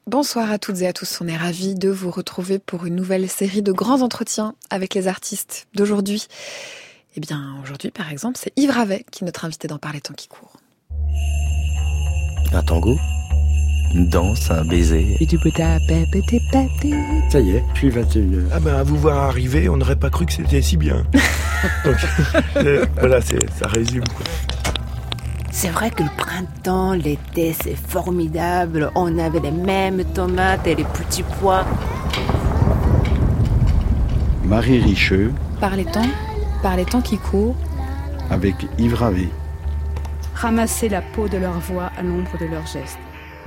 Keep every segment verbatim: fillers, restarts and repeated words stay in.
Bonsoir à toutes et à tous, on est ravis de vous retrouver pour une nouvelle série de grands entretiens avec les artistes d'aujourd'hui. Eh bien, aujourd'hui, par exemple, c'est Yves Ravet qui est notre invité dans Par les temps qui courent. Un tango, une danse, un baiser. Ça y est, puis vingt et une heures. Ah ben, à vous voir arriver, on n'aurait pas cru que c'était si bien. Donc, euh, voilà, c'est, ça résume, quoi. C'est vrai que le printemps, l'été, c'est formidable. On avait les mêmes tomates et les petits pois. Marie Richeux. Par les temps, par les temps qui courent. Avec Yves Ravet. Ramasser la peau de leur voix à l'ombre de leurs gestes.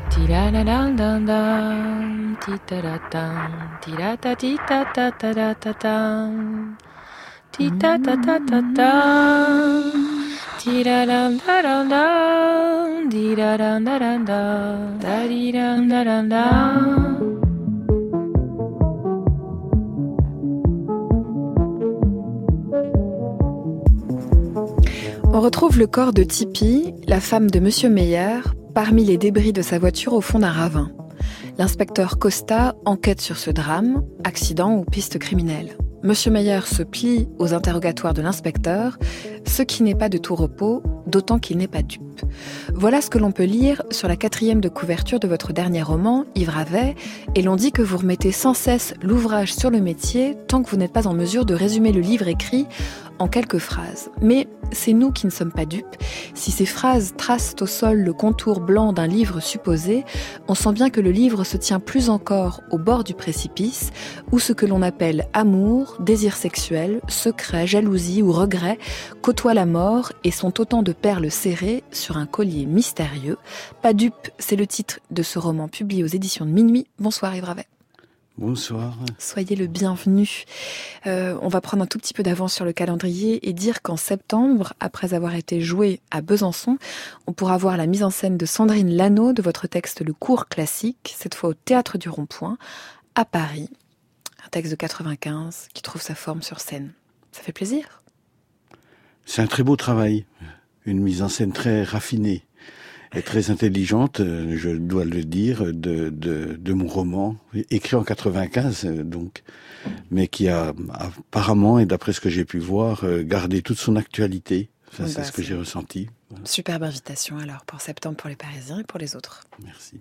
On retrouve le corps de Tipi, la femme de Monsieur Meyer, parmi les débris de sa voiture au fond d'un ravin. L'inspecteur Costa enquête sur ce drame, accident ou piste criminelle. Monsieur Meyer se plie aux interrogatoires de l'inspecteur, ce qui n'est pas de tout repos, d'autant qu'il n'est pas dupe. Voilà ce que l'on peut lire sur la quatrième de couverture de votre dernier roman, Yves Ravet, et l'on dit que vous remettez sans cesse l'ouvrage sur le métier tant que vous n'êtes pas en mesure de résumer le livre écrit en quelques phrases. Mais c'est nous qui ne sommes pas dupes. Si ces phrases tracent au sol le contour blanc d'un livre supposé, on sent bien que le livre se tient plus encore au bord du précipice, où ce que l'on appelle amour, désir sexuel, secret, jalousie ou regret côtoient la mort et sont autant de perles serrées sur un collier mystérieux. Pas dupe, c'est le titre de ce roman publié aux éditions de Minuit. Bonsoir Yves Ravet. Bonsoir. Soyez le bienvenu. Euh, on va prendre un tout petit peu d'avance sur le calendrier et dire qu'en septembre, après avoir été joué à Besançon, on pourra voir la mise en scène de Sandrine Lano de votre texte Le Cours classique, cette fois au Théâtre du Rond-Point, à Paris. Un texte de quatre-vingt-quinze qui trouve sa forme sur scène. Ça fait plaisir. C'est un très beau travail. Une mise en scène très raffinée et très intelligente, je dois le dire, de, de, de mon roman, écrit en quatre-vingt-quinze, donc, mais qui a apparemment, et d'après ce que j'ai pu voir, gardé toute son actualité. Ça, bah, c'est ce que c'est... j'ai ressenti. Voilà. Superbe invitation alors pour septembre pour les Parisiens et pour les autres. Merci.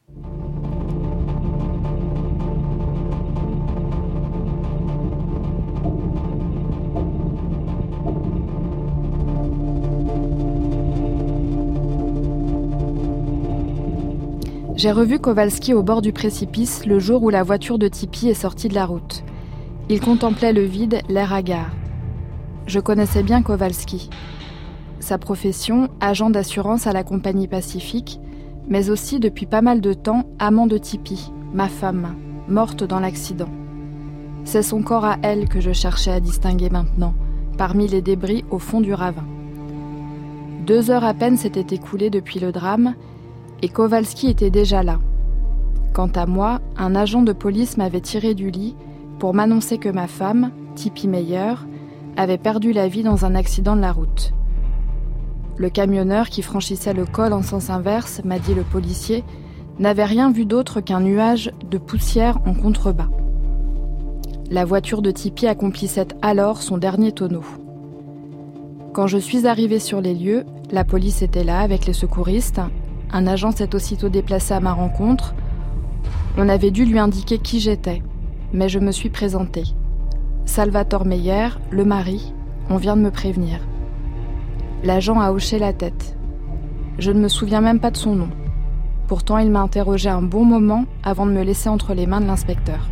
J'ai revu Kowalski au bord du précipice le jour où la voiture de Tipi est sortie de la route. Il contemplait le vide, l'air hagard. Je connaissais bien Kowalski. Sa profession, agent d'assurance à la compagnie Pacifique, mais aussi depuis pas mal de temps amant de Tipi, ma femme, morte dans l'accident. C'est son corps à elle que je cherchais à distinguer maintenant, parmi les débris au fond du ravin. Deux heures à peine s'étaient écoulées depuis le drame, et Kowalski était déjà là. Quant à moi, un agent de police m'avait tiré du lit pour m'annoncer que ma femme, Tipi Meyer, avait perdu la vie dans un accident de la route. Le camionneur qui franchissait le col en sens inverse, m'a dit le policier, n'avait rien vu d'autre qu'un nuage de poussière en contrebas. La voiture de Tipi accomplissait alors son dernier tonneau. Quand je suis arrivée sur les lieux, la police était là avec les secouristes. Un agent s'est aussitôt déplacé à ma rencontre. On avait dû lui indiquer qui j'étais, mais je me suis présentée. Salvatore Meyer, le mari, on vient de me prévenir. L'agent a hoché la tête. Je ne me souviens même pas de son nom. Pourtant, il m'a interrogé un bon moment avant de me laisser entre les mains de l'inspecteur.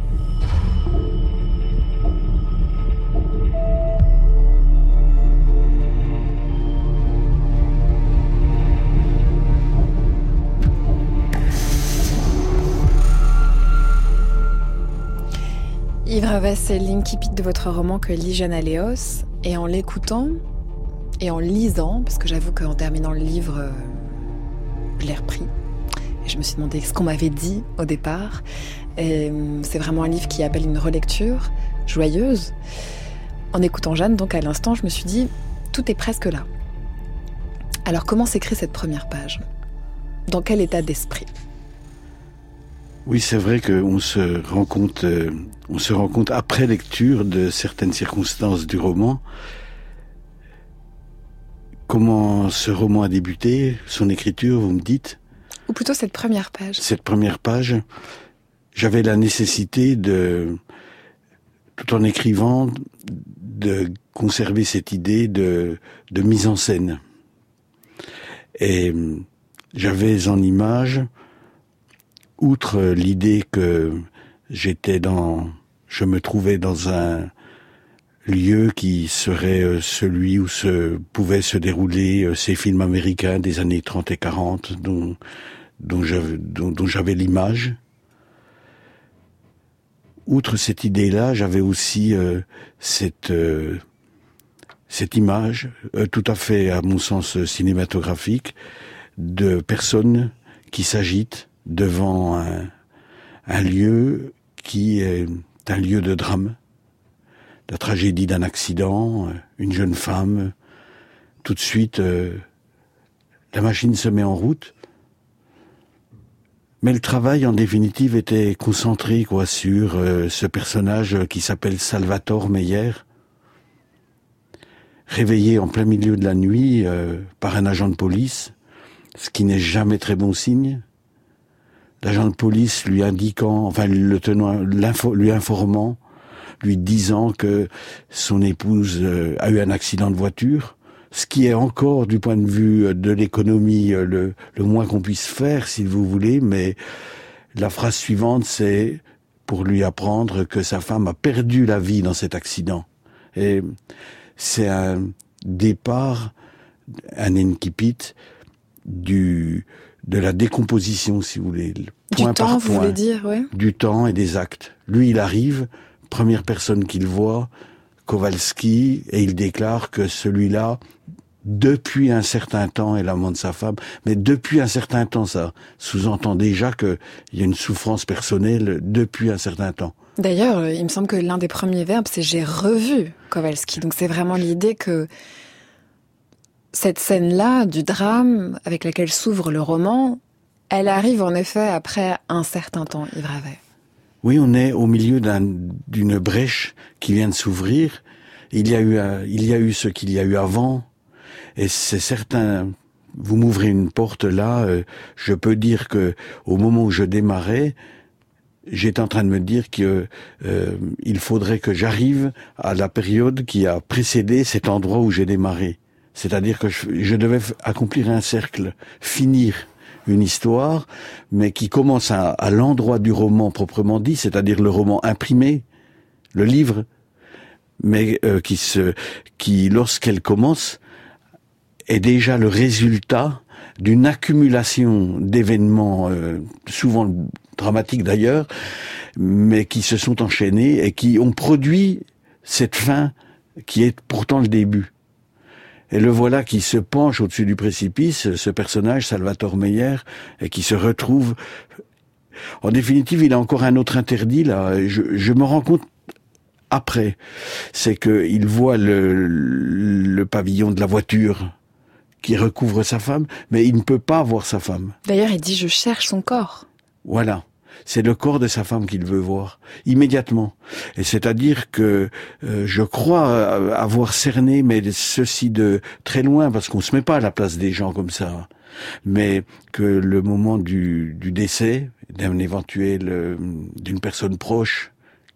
Yves Ravet, c'est l'incipit de votre roman que lit Jeanne Aléos, et en l'écoutant et en lisant, parce que j'avoue qu'en terminant le livre, euh, je l'ai repris, et je me suis demandé ce qu'on m'avait dit au départ, et euh, c'est vraiment un livre qui appelle une relecture joyeuse. En écoutant Jeanne, donc à l'instant, je me suis dit, tout est presque là. Alors comment s'écrit cette première page ? Dans quel état d'esprit ? Oui, c'est vrai qu'on se rend compte, euh, on se rend compte après lecture de certaines circonstances du roman. Comment ce roman a débuté, son écriture, vous me dites? Ou plutôt cette première page. Cette première page, j'avais la nécessité de, tout en écrivant, de conserver cette idée de, de mise en scène. Et j'avais en image, outre l'idée que j'étais dans, je me trouvais dans un lieu qui serait celui où se pouvaient se dérouler ces films américains des années trente et quarante, dont, dont j'avais, dont, dont j'avais l'image. Outre cette idée-là, j'avais aussi euh, cette euh, cette image, euh, tout à fait à mon sens cinématographique, de personnes qui s'agitent devant un, un lieu qui est un lieu de drame, la tragédie d'un accident, une jeune femme. Tout de suite, euh, la machine se met en route. Mais le travail, en définitive, était concentré quoi sur euh, ce personnage qui s'appelle Salvatore Meyer, réveillé en plein milieu de la nuit euh, par un agent de police, ce qui n'est jamais très bon signe. L'agent de police lui indiquant, enfin le tenant, l'info, lui informant, lui disant que son épouse euh, a eu un accident de voiture, ce qui est encore, du point de vue de l'économie, le, le moins qu'on puisse faire, si vous voulez, mais la phrase suivante, c'est pour lui apprendre que sa femme a perdu la vie dans cet accident. Et c'est un départ, un incipit du, de la décomposition, si vous voulez. Point du temps, par vous point, voulez dire, oui. Du temps et des actes. Lui, il arrive, première personne qu'il voit, Kowalski, et il déclare que celui-là, depuis un certain temps, est l'amant de sa femme. Mais depuis un certain temps, ça sous-entend déjà qu'il y a une souffrance personnelle depuis un certain temps. D'ailleurs, il me semble que l'un des premiers verbes, c'est « j'ai revu Kowalski ». Donc c'est vraiment l'idée que cette scène-là, du drame avec laquelle s'ouvre le roman, elle arrive en effet après un certain temps, Yves Ravet. Oui, on est au milieu d'un, d'une brèche qui vient de s'ouvrir. Il y a eu, il y a eu ce qu'il y a eu avant. Et c'est certain, vous m'ouvrez une porte là, euh, je peux dire que au moment où je démarrais, j'étais en train de me dire que euh, il faudrait que j'arrive à la période qui a précédé cet endroit où j'ai démarré. C'est-à-dire que je, je devais accomplir un cercle, finir une histoire, mais qui commence à, à l'endroit du roman proprement dit, c'est-à-dire le roman imprimé, le livre, mais euh, qui se, qui lorsqu'elle commence, est déjà le résultat d'une accumulation d'événements, euh, souvent dramatiques d'ailleurs, mais qui se sont enchaînés et qui ont produit cette fin qui est pourtant le début. Et le voilà qui se penche au-dessus du précipice, ce personnage, Salvatore Meyer, et qui se retrouve... En définitive, il a encore un autre interdit, là. Je, je me rends compte après. C'est qu'il voit le, le pavillon de la voiture qui recouvre sa femme, mais il ne peut pas voir sa femme. D'ailleurs, il dit « je cherche son corps ». Voilà. C'est le corps de sa femme qu'il veut voir, immédiatement. Et c'est-à-dire que euh, je crois avoir cerné, mais ceci de très loin, parce qu'on se met pas à la place des gens comme ça, mais que le moment du, du décès, d'un éventuel, euh, d'une personne proche,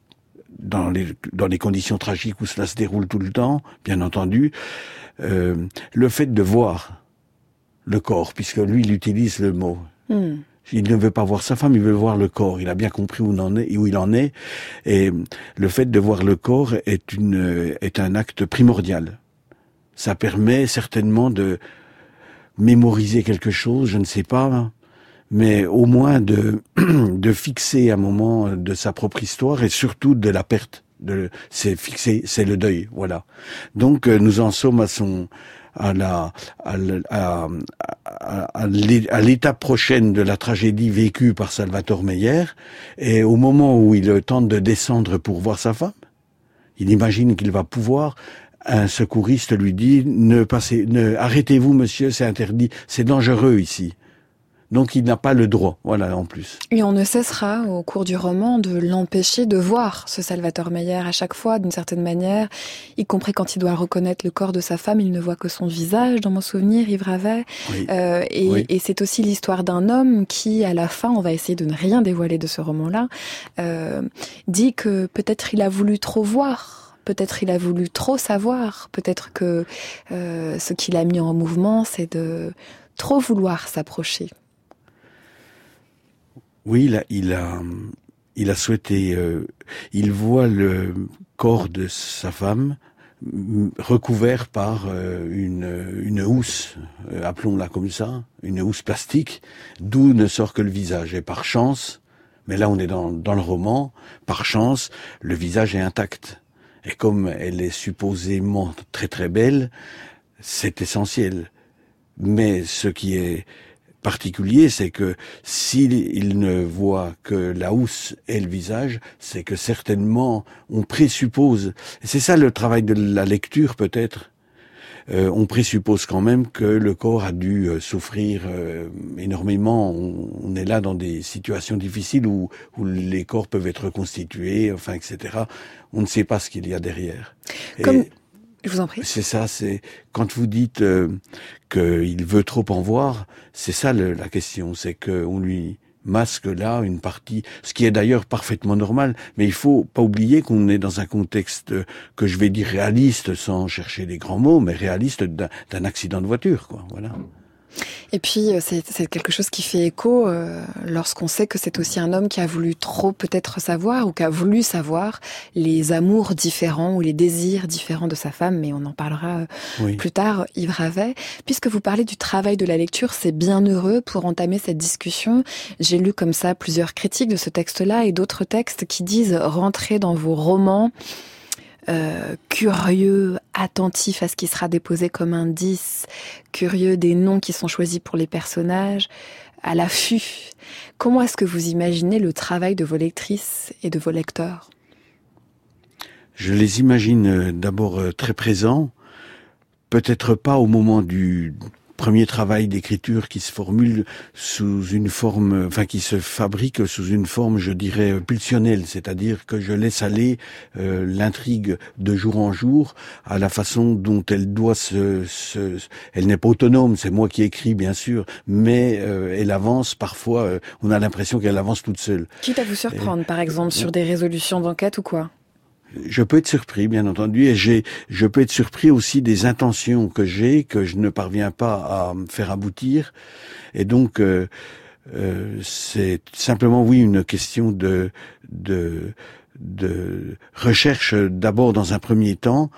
dans les, dans les conditions tragiques où cela se déroule tout le temps, bien entendu, euh, le fait de voir le corps, puisque lui, il utilise le mot. Mm. Il ne veut pas voir sa femme, il veut voir le corps. Il a bien compris où, on en est, où il en est. Et le fait de voir le corps est, une, est un acte primordial. Ça permet certainement de mémoriser quelque chose, je ne sais pas, mais au moins de, de fixer un moment de sa propre histoire et surtout de la perte. De, c'est fixé, c'est le deuil, voilà. Donc nous en sommes à son... à la à, à, à, à l'étape prochaine de la tragédie vécue par Salvatore Meyer, et au moment où il tente de descendre pour voir sa femme, il imagine qu'il va pouvoir, un secouriste lui dit ne passez ne arrêtez-vous monsieur, c'est interdit, c'est dangereux ici. Donc il n'a pas le droit, voilà, en plus. Et on ne cessera, au cours du roman, de l'empêcher de voir ce Salvatore Meyer à chaque fois, d'une certaine manière, y compris quand il doit reconnaître le corps de sa femme, il ne voit que son visage, dans mon souvenir, Yves Ravet. Oui. Euh, et, Oui. et c'est aussi l'histoire d'un homme qui, à la fin, on va essayer de ne rien dévoiler de ce roman-là, euh, dit que peut-être il a voulu trop voir. Peut-être il a voulu trop savoir. Peut-être que euh, ce qu'il a mis en mouvement, c'est de trop vouloir s'approcher. Oui, il a, il a, il a souhaité. Euh, il voit le corps de sa femme m- recouvert par euh, une, une housse, euh, appelons-la comme ça, une housse plastique, d'où ne sort que le visage. Et par chance, mais là on est dans, dans le roman, par chance, le visage est intact. Et comme elle est supposément très très belle, c'est essentiel. Mais ce qui est particulier, c'est que s'il il ne voit que la housse et le visage, c'est que certainement on présuppose, et c'est ça le travail de la lecture peut-être, euh, on présuppose quand même que le corps a dû euh, souffrir euh, énormément. On, on est là dans des situations difficiles où, où les corps peuvent être reconstitués, enfin, et cetera. On ne sait pas ce qu'il y a derrière. Comme... Et, Je vous en prie. c'est ça, c'est quand vous dites euh, qu'il veut trop en voir, c'est ça le, la question, c'est qu'on lui masque là une partie, ce qui est d'ailleurs parfaitement normal, mais il faut pas oublier qu'on est dans un contexte que je vais dire réaliste, sans chercher les grands mots, mais réaliste d'un, d'un accident de voiture, quoi. Voilà. Et puis, c'est, c'est quelque chose qui fait écho euh, lorsqu'on sait que c'est aussi un homme qui a voulu trop peut-être savoir ou qui a voulu savoir les amours différents ou les désirs différents de sa femme, mais on en parlera euh, Oui. plus tard, Yves Ravet. Puisque vous parlez du travail de la lecture, c'est bien heureux pour entamer cette discussion. J'ai lu comme ça plusieurs critiques de ce texte-là et d'autres textes qui disent « rentrez dans vos romans ». Euh, curieux, attentif à ce qui sera déposé comme indice, curieux des noms qui sont choisis pour les personnages, à l'affût. Comment est-ce que vous imaginez le travail de vos lectrices et de vos lecteurs ? Je les imagine d'abord très présents, peut-être pas au moment du premier travail d'écriture qui se formule sous une forme, enfin qui se fabrique sous une forme, je dirais, pulsionnelle, c'est-à-dire que je laisse aller euh, l'intrigue de jour en jour à la façon dont elle doit se... se elle n'est pas autonome, c'est moi qui écris bien sûr, mais euh, elle avance parfois, euh, on a l'impression qu'elle avance toute seule. Quitte à vous surprendre, Et... par exemple, sur des résolutions d'enquête ou quoi ? Je peux être surpris, bien entendu, et j'ai, je peux être surpris aussi des intentions que j'ai, que je ne parviens pas à me faire aboutir. Et donc, euh, euh, c'est simplement, oui, une question de, de, de recherche d'abord dans un premier temps,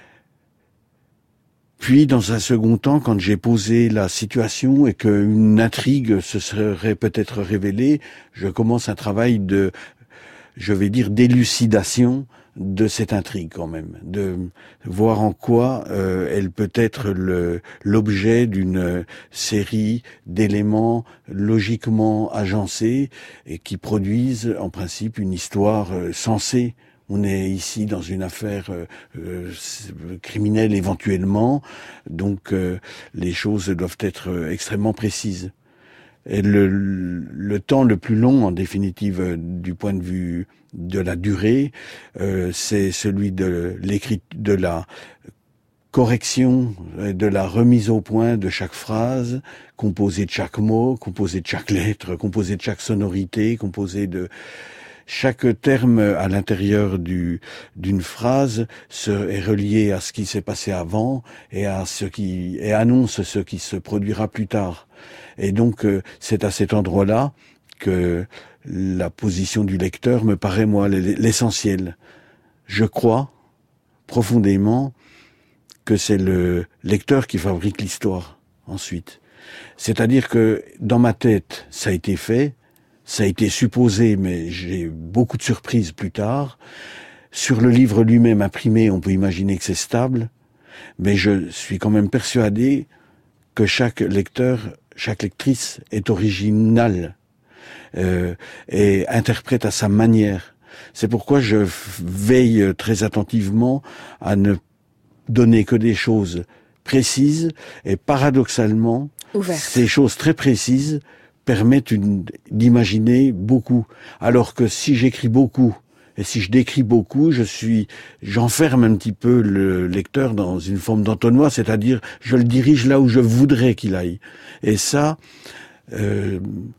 puis dans un second temps, quand j'ai posé la situation et qu'une intrigue se serait peut-être révélée, je commence un travail de, je vais dire, d'élucidation de cette intrigue quand même, de voir en quoi euh, elle peut être le, l'objet d'une série d'éléments logiquement agencés et qui produisent en principe une histoire euh, sensée. On est ici dans une affaire euh, euh, criminelle éventuellement, donc euh, les choses doivent être euh, extrêmement précises. Et le, le temps le plus long, en définitive, euh, du point de vue de la durée, euh, c'est celui de l'écrit, de la correction, de la remise au point de chaque phrase, composée de chaque mot, composée de chaque lettre, composée de chaque sonorité, composée de chaque terme à l'intérieur du d'une phrase se, est relié à ce qui s'est passé avant et à ce qui et annonce ce qui se produira plus tard. Et donc euh, c'est à cet endroit-là que la position du lecteur me paraît moi l'essentiel. Je crois profondément que c'est le lecteur qui fabrique l'histoire ensuite. C'est-à-dire que dans ma tête, ça a été fait. Ça a été supposé, mais j'ai beaucoup de surprises plus tard. Sur le livre lui-même imprimé, on peut imaginer que c'est stable, mais je suis quand même persuadé que chaque lecteur, chaque lectrice est originale euh, et interprète à sa manière. C'est pourquoi je veille très attentivement à ne donner que des choses précises et paradoxalement, Ouverte. Ces choses très précises permettent une, d'imaginer beaucoup. Alors que si j'écris beaucoup, et si je décris beaucoup, je suis, j'enferme un petit peu le lecteur dans une forme d'entonnoir, c'est-à-dire je le dirige là où je voudrais qu'il aille. Et ça, euh,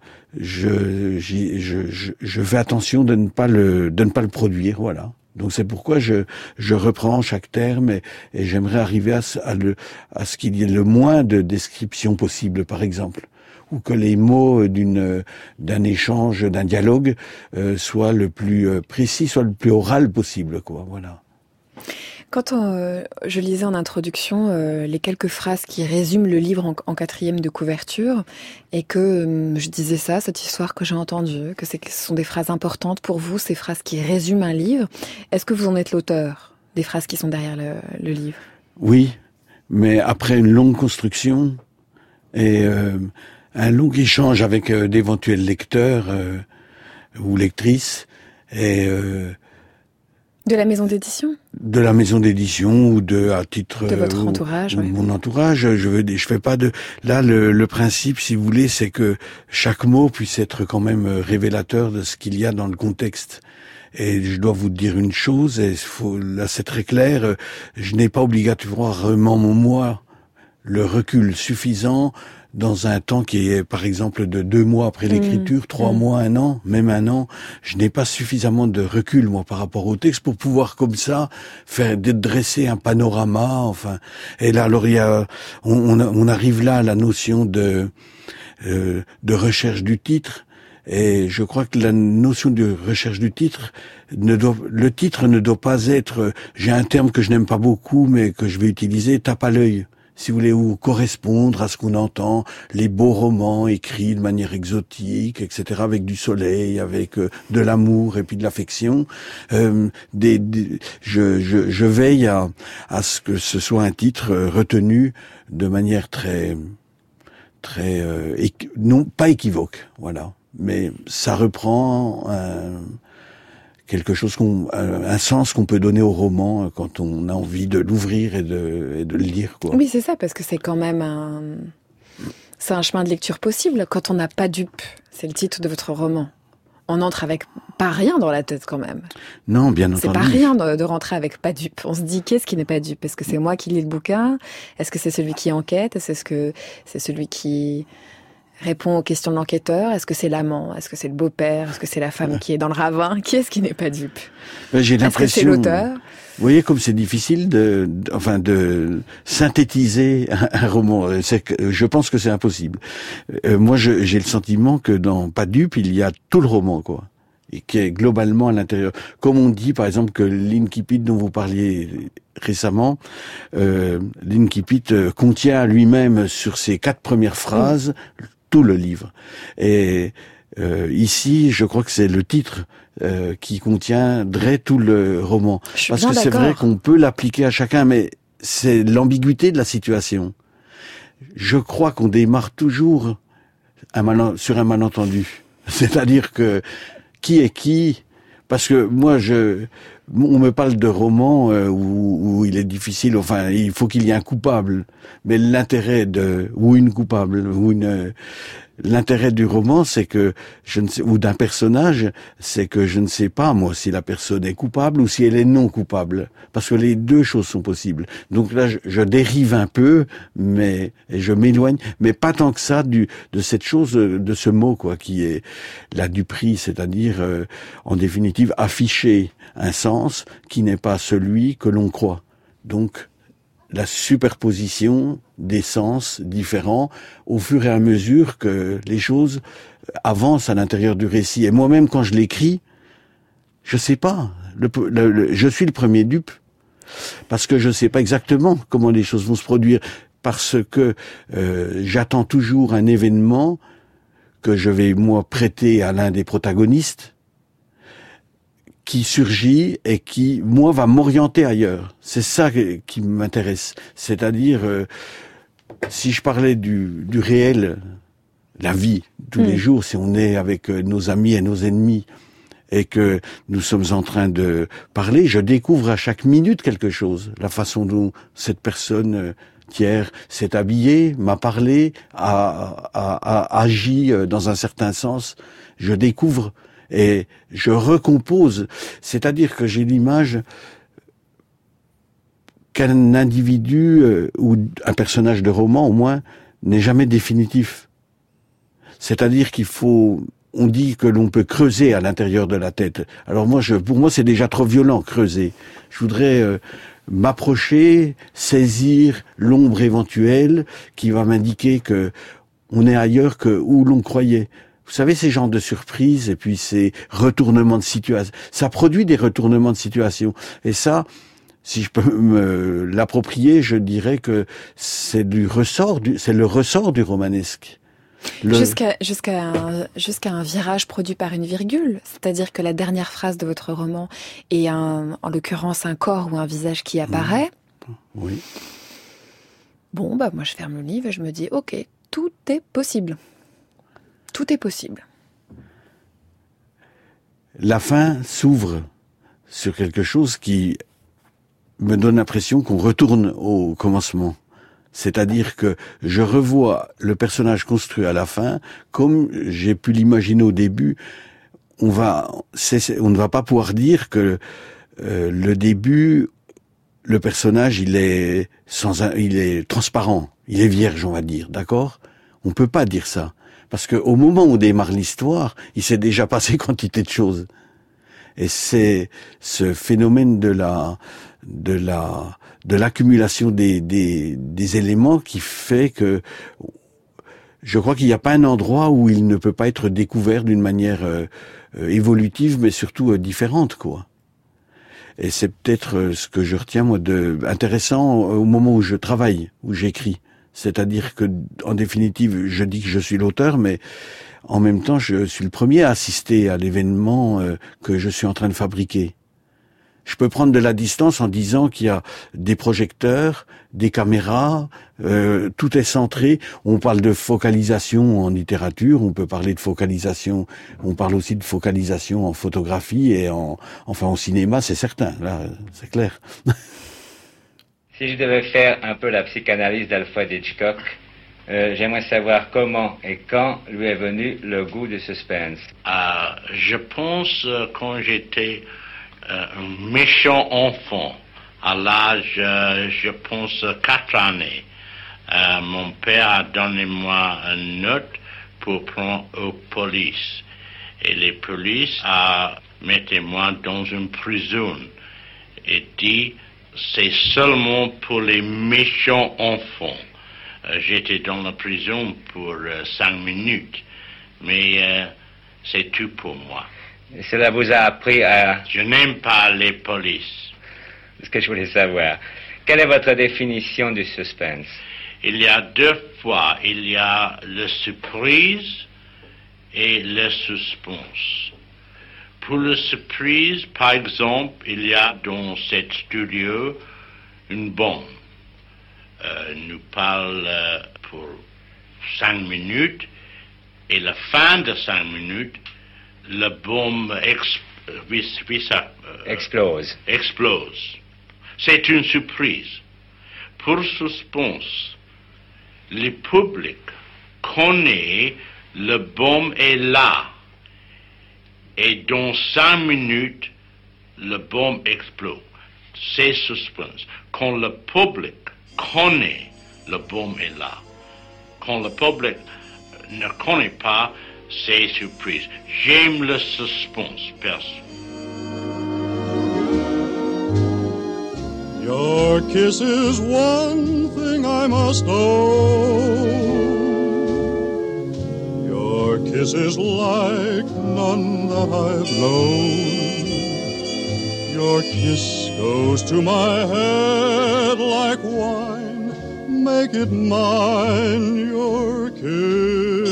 je, je, je, je fais attention de ne pas le, de ne pas le produire, voilà. Donc c'est pourquoi je, je reprends chaque terme et, et j'aimerais arriver à, à, le, à ce qu'il y ait le moins de descriptions possible, par exemple, ou que les mots d'une, d'un échange, d'un dialogue euh, soient le plus précis, soient le plus oral possible, quoi. Voilà. Quand on, euh, je lisais en introduction euh, les quelques phrases qui résument le livre en, en quatrième de couverture, et que euh, je disais ça, cette histoire que j'ai entendue, que, c'est, que ce sont des phrases importantes pour vous, ces phrases qui résument un livre. Est-ce que vous en êtes l'auteur des phrases qui sont derrière le, le livre? Oui, mais après une longue construction et euh, un long échange avec euh, d'éventuels lecteurs euh, ou lectrices, et euh, de la maison d'édition? De la maison d'édition ou de à titre de votre euh, entourage, ou, oui. Mon entourage, je veux je fais pas de là le, le principe, si vous voulez, c'est que chaque mot puisse être quand même révélateur de ce qu'il y a dans le contexte. Et je dois vous dire une chose, et faut, là c'est très clair, je n'ai pas obligatoirement mon moi le recul suffisant dans un temps qui est, par exemple, de deux mois après l'écriture, mmh. trois mmh. mois, un an, même un an. Je n'ai pas suffisamment de recul, moi, par rapport au texte pour pouvoir, comme ça, faire dresser un panorama, enfin. Et là, alors, il y a, on, on arrive là à la notion de, euh, de recherche du titre. Et je crois que la notion de recherche du titre ne doit, le titre ne doit pas être, j'ai un terme que je n'aime pas beaucoup, mais que je vais utiliser, tape à l'œil. Si vous voulez, ou correspondre à ce qu'on entend, les beaux romans écrits de manière exotique, et cetera, avec du soleil, avec euh, de l'amour et puis de l'affection. Euh, des, des, je, je, je veille à, à ce que ce soit un titre retenu de manière très, très, euh, équ- non pas équivoque, voilà. Mais ça reprend un, quelque chose qu'on, un sens qu'on peut donner au roman quand on a envie de l'ouvrir et de, et de le lire, quoi. Oui, c'est ça, parce que c'est quand même un, c'est un chemin de lecture possible quand on n'a pas dupe. C'est le titre de votre roman. On entre avec pas rien dans la tête quand même. Non, bien entendu. C'est pas rien de, de rentrer avec pas dupe. On se dit, qu'est-ce qui n'est pas dupe? Est-ce que c'est moi qui lis le bouquin? Est-ce que c'est celui qui enquête? Est-ce que c'est celui qui répond aux questions de l'enquêteur? Est-ce que c'est l'amant? Est-ce que c'est le beau-père? Est-ce que c'est la femme qui est dans le ravin? Qui est-ce qui n'est pas dupe? J'ai l'impression. Est-ce que c'est l'auteur? Vous voyez comme c'est difficile de, de, enfin, de synthétiser un, un roman. C'est que, je pense que c'est impossible. Euh, moi, je, j'ai le sentiment que dans Pas dupe, il y a tout le roman, quoi, et qui est globalement à l'intérieur. Comme on dit, par exemple, que l'Incipit dont vous parliez récemment, euh, l'Incipit contient lui-même sur ses quatre premières phrases tout le livre. Et euh, ici, je crois que c'est le titre euh, qui contiendrait tout le roman. Parce que c'est vrai qu'on peut l'appliquer à chacun, mais c'est l'ambiguïté de la situation. Je crois qu'on démarre toujours un mal, sur un malentendu. C'est-à-dire que qui est qui? Parce que moi, je, on me parle de romans euh, où, où il est difficile. Enfin, il faut qu'il y ait un coupable. Mais l'intérêt de ou une coupable ou une l'intérêt du roman, c'est que je ne sais, ou d'un personnage, c'est que je ne sais pas moi si la personne est coupable ou si elle est non coupable, parce que les deux choses sont possibles. Donc là, je, je dérive un peu, mais et je m'éloigne, mais pas tant que ça du de cette chose, de ce mot quoi, qui est la duperie, c'est-à-dire euh, en définitive afficher un sens qui n'est pas celui que l'on croit. Donc la superposition des sens différents au fur et à mesure que les choses avancent à l'intérieur du récit. Et moi-même, quand je l'écris, je sais pas. Le, le, le, je suis le premier dupe parce que je sais pas exactement comment les choses vont se produire, parce que euh, j'attends toujours un événement que je vais moi prêter à l'un des protagonistes, qui surgit et qui, moi, va m'orienter ailleurs. C'est ça qui m'intéresse. C'est-à-dire, euh, si je parlais du, du réel, la vie, tous mmh. les jours, si on est avec nos amis et nos ennemis, et que nous sommes en train de parler, je découvre à chaque minute quelque chose. La façon dont cette personne tiers s'est habillé, m'a parlé, a, a, a agi dans un certain sens. Je découvre et je recompose. C'est-à-dire que j'ai l'image qu'un individu euh, ou un personnage de roman, au moins, n'est jamais définitif. C'est-à-dire qu'il faut... On dit que l'on peut creuser à l'intérieur de la tête. Alors moi, je, pour moi, c'est déjà trop violent, creuser. Je voudrais euh, m'approcher, saisir l'ombre éventuelle qui va m'indiquer que on est ailleurs que où l'on croyait. Vous savez, ces genres de surprises et puis ces retournements de situation, ça produit des retournements de situation. Et ça, si je peux me l'approprier, je dirais que c'est du ressort, du, c'est le ressort du romanesque. Le... Jusqu'à jusqu'à un, jusqu'à un virage produit par une virgule, c'est-à-dire que la dernière phrase de votre roman est un, en l'occurrence un corps ou un visage qui apparaît. Oui. Bon, bah moi je ferme le livre et je me dis, ok, tout est possible. Tout est possible. La fin s'ouvre sur quelque chose qui me donne l'impression qu'on retourne au commencement. C'est-à-dire que je revois le personnage construit à la fin comme j'ai pu l'imaginer au début. On va, c'est, on ne va pas pouvoir dire que euh, le début, le personnage, il est sans, un, il est transparent, il est vierge, on va dire, d'accord ? On peut pas dire ça parce que au moment où démarre l'histoire, il s'est déjà passé quantité de choses. Et c'est ce phénomène de la, de la, de l'accumulation des, des, des éléments qui fait que je crois qu'il n'y a pas un endroit où il ne peut pas être découvert d'une manière euh, évolutive, mais surtout euh, différente, quoi. Et c'est peut-être euh, ce que je retiens moi de intéressant au moment où je travaille, où j'écris. C'est-à-dire que, en définitive, je dis que je suis l'auteur, mais en même temps, je suis le premier à assister à l'événement euh, que je suis en train de fabriquer. Je peux prendre de la distance en disant qu'il y a des projecteurs, des caméras, euh, tout est centré. On parle de focalisation en littérature, on peut parler de focalisation, on parle aussi de focalisation en photographie et en, enfin, en cinéma, c'est certain, là, c'est clair. Si je devais faire un peu la psychanalyse d'Alfred Hitchcock, euh, j'aimerais savoir comment et quand lui est venu le goût du suspense. Euh, je pense euh, quand j'étais euh, un méchant enfant, à l'âge, euh, je pense, quatre années, euh, mon père a donné moi une note pour prendre aux polices. Et les polices a mis moi dans une prison et dit c'est seulement pour les méchants enfants. Euh, j'étais dans la prison pour euh, cinq minutes, mais euh, c'est tout pour moi. Et cela vous a appris à... Je n'aime pas les polices. Ce que je voulais savoir. Quelle est votre définition du suspense? Il y a deux fois, il y a le surprise et le suspense. Pour le surprise, par exemple, il y a dans cet studio une bombe. Euh, nous parle euh, pour cinq minutes et la fin de cinq minutes, la bombe ex, vis, vis, euh, explose. explose. C'est une surprise. Pour suspense, le public connaît la bombe est là. Et dans cinq minutes, la bombe explose. C'est suspense. Quand le public connaît, la bombe est là. Quand le public ne connaît pas, c'est surprise. J'aime le suspense, perso. Your kiss is one thing I must own. Your kiss is like none that I've known. Your kiss goes to my head like wine. Make it mine, your kiss.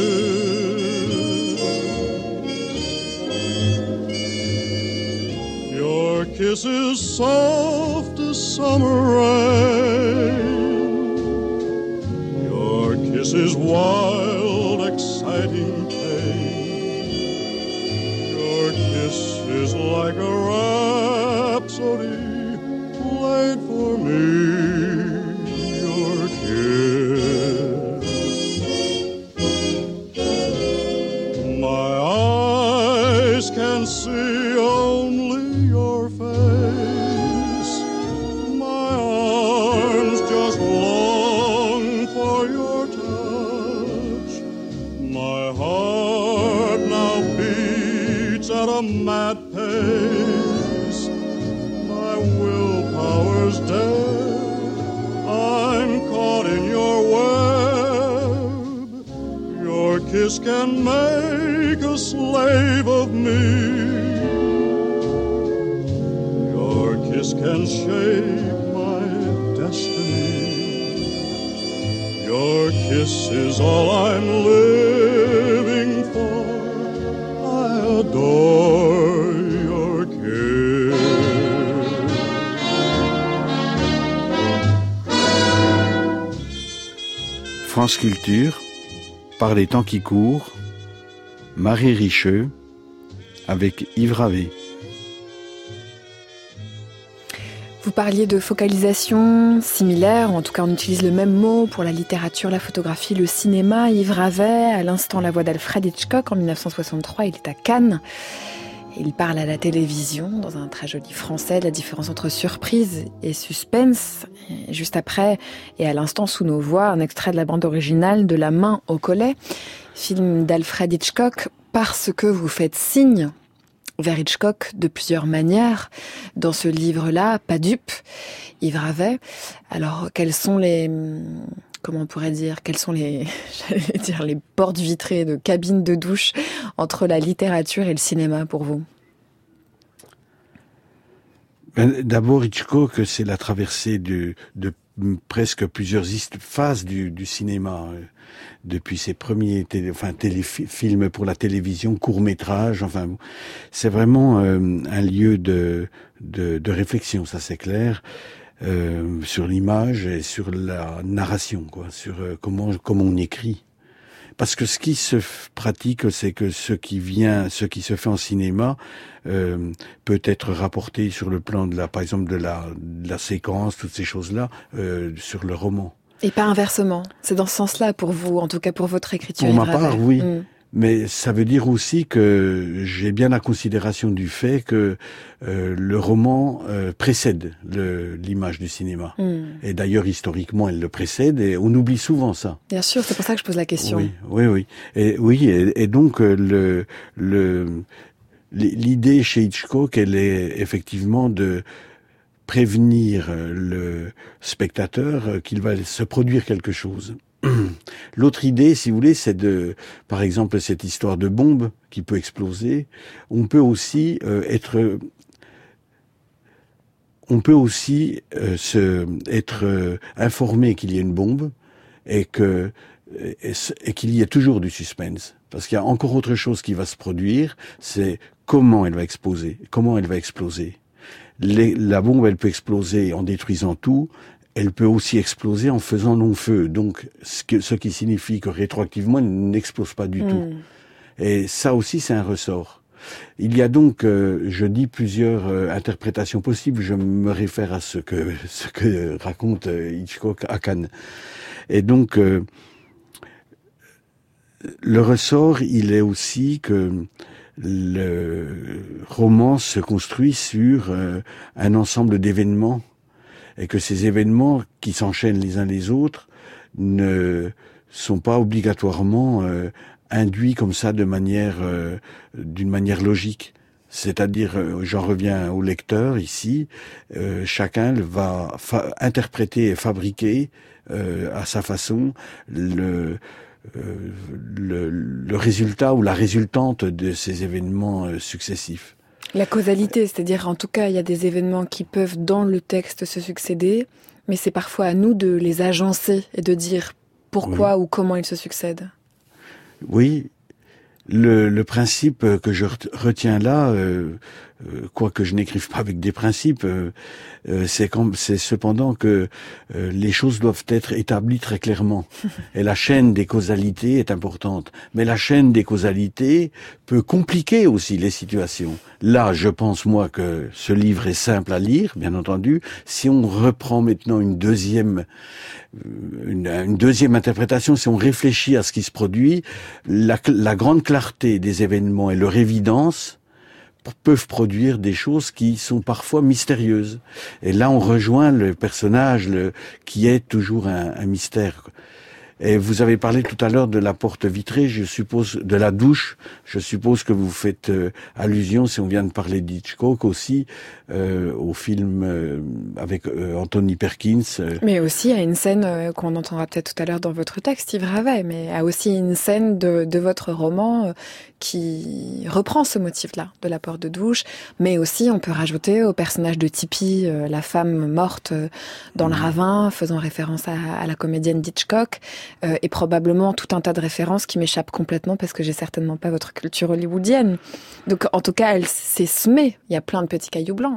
Your kiss is soft as summer rain. Your kiss is wild, exciting pain. Your kiss is like a rhapsody played for me. Your kiss. see only your face. My arms just long for your touch. My heart now beats at a mad pace. My willpower's dead. I'm caught in your web. Your kiss can make a slave of me. Your kiss can shape my destiny. Your kiss is all I'm living for. I adore your kiss. France Culture, par les temps qui courent, Marie Richeux, avec Yves Ravet. Vous parliez de focalisation similaire, en tout cas on utilise le même mot pour la littérature, la photographie, le cinéma. Yves Ravet, à l'instant la voix d'Alfred Hitchcock en dix-neuf cent soixante-trois, il est à Cannes. Il parle à la télévision, dans un très joli français, de la différence entre surprise et suspense. Et juste après, et à l'instant sous nos voix, un extrait de la bande originale de La main au collet, film d'Alfred Hitchcock, parce que vous faites signe vers Hitchcock de plusieurs manières dans ce livre-là, Pas dupe, Yves Ravet. Alors, quels sont les... comment on pourrait dire, quelles sont les, j'allais dire, les portes vitrées de cabines de douche entre la littérature et le cinéma pour vous? Ben, d'abord, Hitchcock, c'est la traversée de, de presque plusieurs phases du, du cinéma. Depuis ses premiers télé, enfin, téléfilms pour la télévision, courts-métrages, enfin, c'est vraiment euh, un lieu de, de, de réflexion, ça c'est clair. Euh, sur l'image et sur la narration, quoi, sur euh, comment comment on écrit. Parce que ce qui se pratique, c'est que ce qui vient, ce qui se fait en cinéma euh, peut être rapporté sur le plan de la, par exemple, de la, de la séquence, toutes ces choses-là, euh, sur le roman. Et pas inversement. C'est dans ce sens-là pour vous, en tout cas pour votre écriture. Pour ma part, oui. Mmh. Mais ça veut dire aussi que j'ai bien la considération du fait que euh, le roman euh, précède le, l'image du cinéma. Mm. Et d'ailleurs, historiquement, elle le précède et on oublie souvent ça. Bien sûr, c'est pour ça que je pose la question. Oui, oui, oui. Et, oui, et, et donc, le, le, l'idée chez Hitchcock, elle est effectivement de prévenir le spectateur qu'il va se produire quelque chose. L'autre idée, si vous voulez, c'est de, par exemple, cette histoire de bombe qui peut exploser. On peut aussi euh, être, on peut aussi euh, se être euh, informé qu'il y a une bombe et que et, et qu'il y ait toujours du suspense. Parce qu'il y a encore autre chose qui va se produire, c'est comment elle va exploser, comment elle va exploser. Les, la bombe, elle peut exploser en détruisant tout. Elle peut aussi exploser en faisant long-feu, donc ce, que, ce qui signifie que rétroactivement, elle n'explose pas du mmh. tout. Et ça aussi, c'est un ressort. Il y a donc, euh, je dis, plusieurs euh, interprétations possibles. Je me réfère à ce que ce que raconte euh, Hitchcock à Cannes. Et donc, euh, le ressort, il est aussi que le roman se construit sur euh, un ensemble d'événements, et que ces événements qui s'enchaînent les uns les autres ne sont pas obligatoirement euh, induits comme ça de manière euh, d'une manière logique. C'est-à-dire, euh, j'en reviens au lecteur ici, euh, chacun va fa- interpréter et fabriquer euh, à sa façon le, euh, le le résultat ou la résultante de ces événements euh, successifs. La causalité, c'est-à-dire en tout cas il y a des événements qui peuvent dans le texte se succéder, mais c'est parfois à nous de les agencer et de dire pourquoi oui. ou comment ils se succèdent. Oui, le, le principe que je retiens là, euh, euh, quoique je n'écrive pas avec des principes, euh, euh, c'est, comme, c'est cependant que euh, les choses doivent être établies très clairement. Et la chaîne des causalités est importante. Mais la chaîne des causalités peut compliquer aussi les situations. Là, je pense, moi, que ce livre est simple à lire, bien entendu. Si on reprend maintenant une deuxième, une, une deuxième interprétation, si on réfléchit à ce qui se produit, la, la grande clarté des événements et leur évidence peuvent produire des choses qui sont parfois mystérieuses. Et là, on rejoint le personnage le, qui est toujours un, un mystère. Et vous avez parlé tout à l'heure de la porte vitrée, je suppose, de la douche. Je suppose que vous faites euh, allusion, si on vient de parler d'Hitchcock aussi, euh, au film euh, avec euh, Anthony Perkins. Euh. Mais aussi à une scène euh, qu'on entendra peut-être tout à l'heure dans votre texte, Yves Ravet, mais à aussi une scène de, de votre roman euh, qui reprend ce motif-là, de la porte de douche. Mais aussi, on peut rajouter au personnage de Tippi, euh, la femme morte euh, dans le ravin, faisant référence à, à la comédienne d'Hitchcock. Euh, et probablement tout un tas de références qui m'échappent complètement parce que j'ai certainement pas votre culture hollywoodienne. Donc en tout cas, elle s'est semée. Il y a plein de petits cailloux blancs.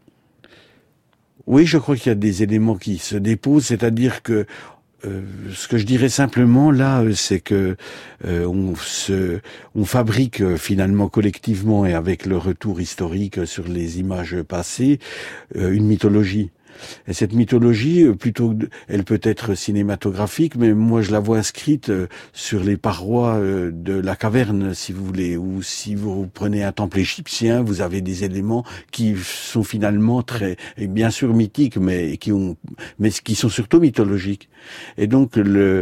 Oui, je crois qu'il y a des éléments qui se déposent, c'est-à-dire que euh, ce que je dirais simplement là, c'est que euh, on se, on fabrique euh, finalement collectivement et avec le retour historique sur les images passées euh, une mythologie. Et cette mythologie, plutôt, elle peut être cinématographique, mais moi je la vois inscrite sur les parois de la caverne, si vous voulez, ou si vous prenez un temple égyptien, vous avez des éléments qui sont finalement très, bien sûr mythiques, mais qui ont, mais qui sont surtout mythologiques. Et donc le,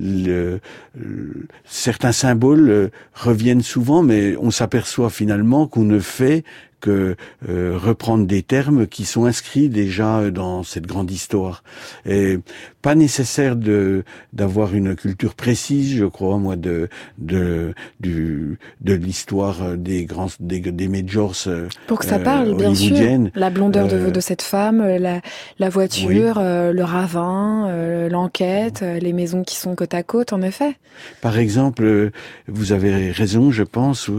le, le certains symboles reviennent souvent, mais on s'aperçoit finalement qu'on ne fait que euh, reprendre des termes qui sont inscrits déjà dans cette grande histoire. Et pas nécessaire de d'avoir une culture précise, je crois, moi, de de du de l'histoire des grands des, des majors. Pour que ça euh, parle, bien sûr. La blondeur euh, de, de cette femme, la la voiture, oui. euh, le ravin, euh, l'enquête, euh, les maisons qui sont côte à côte, en effet. Par exemple, vous avez raison, je pense.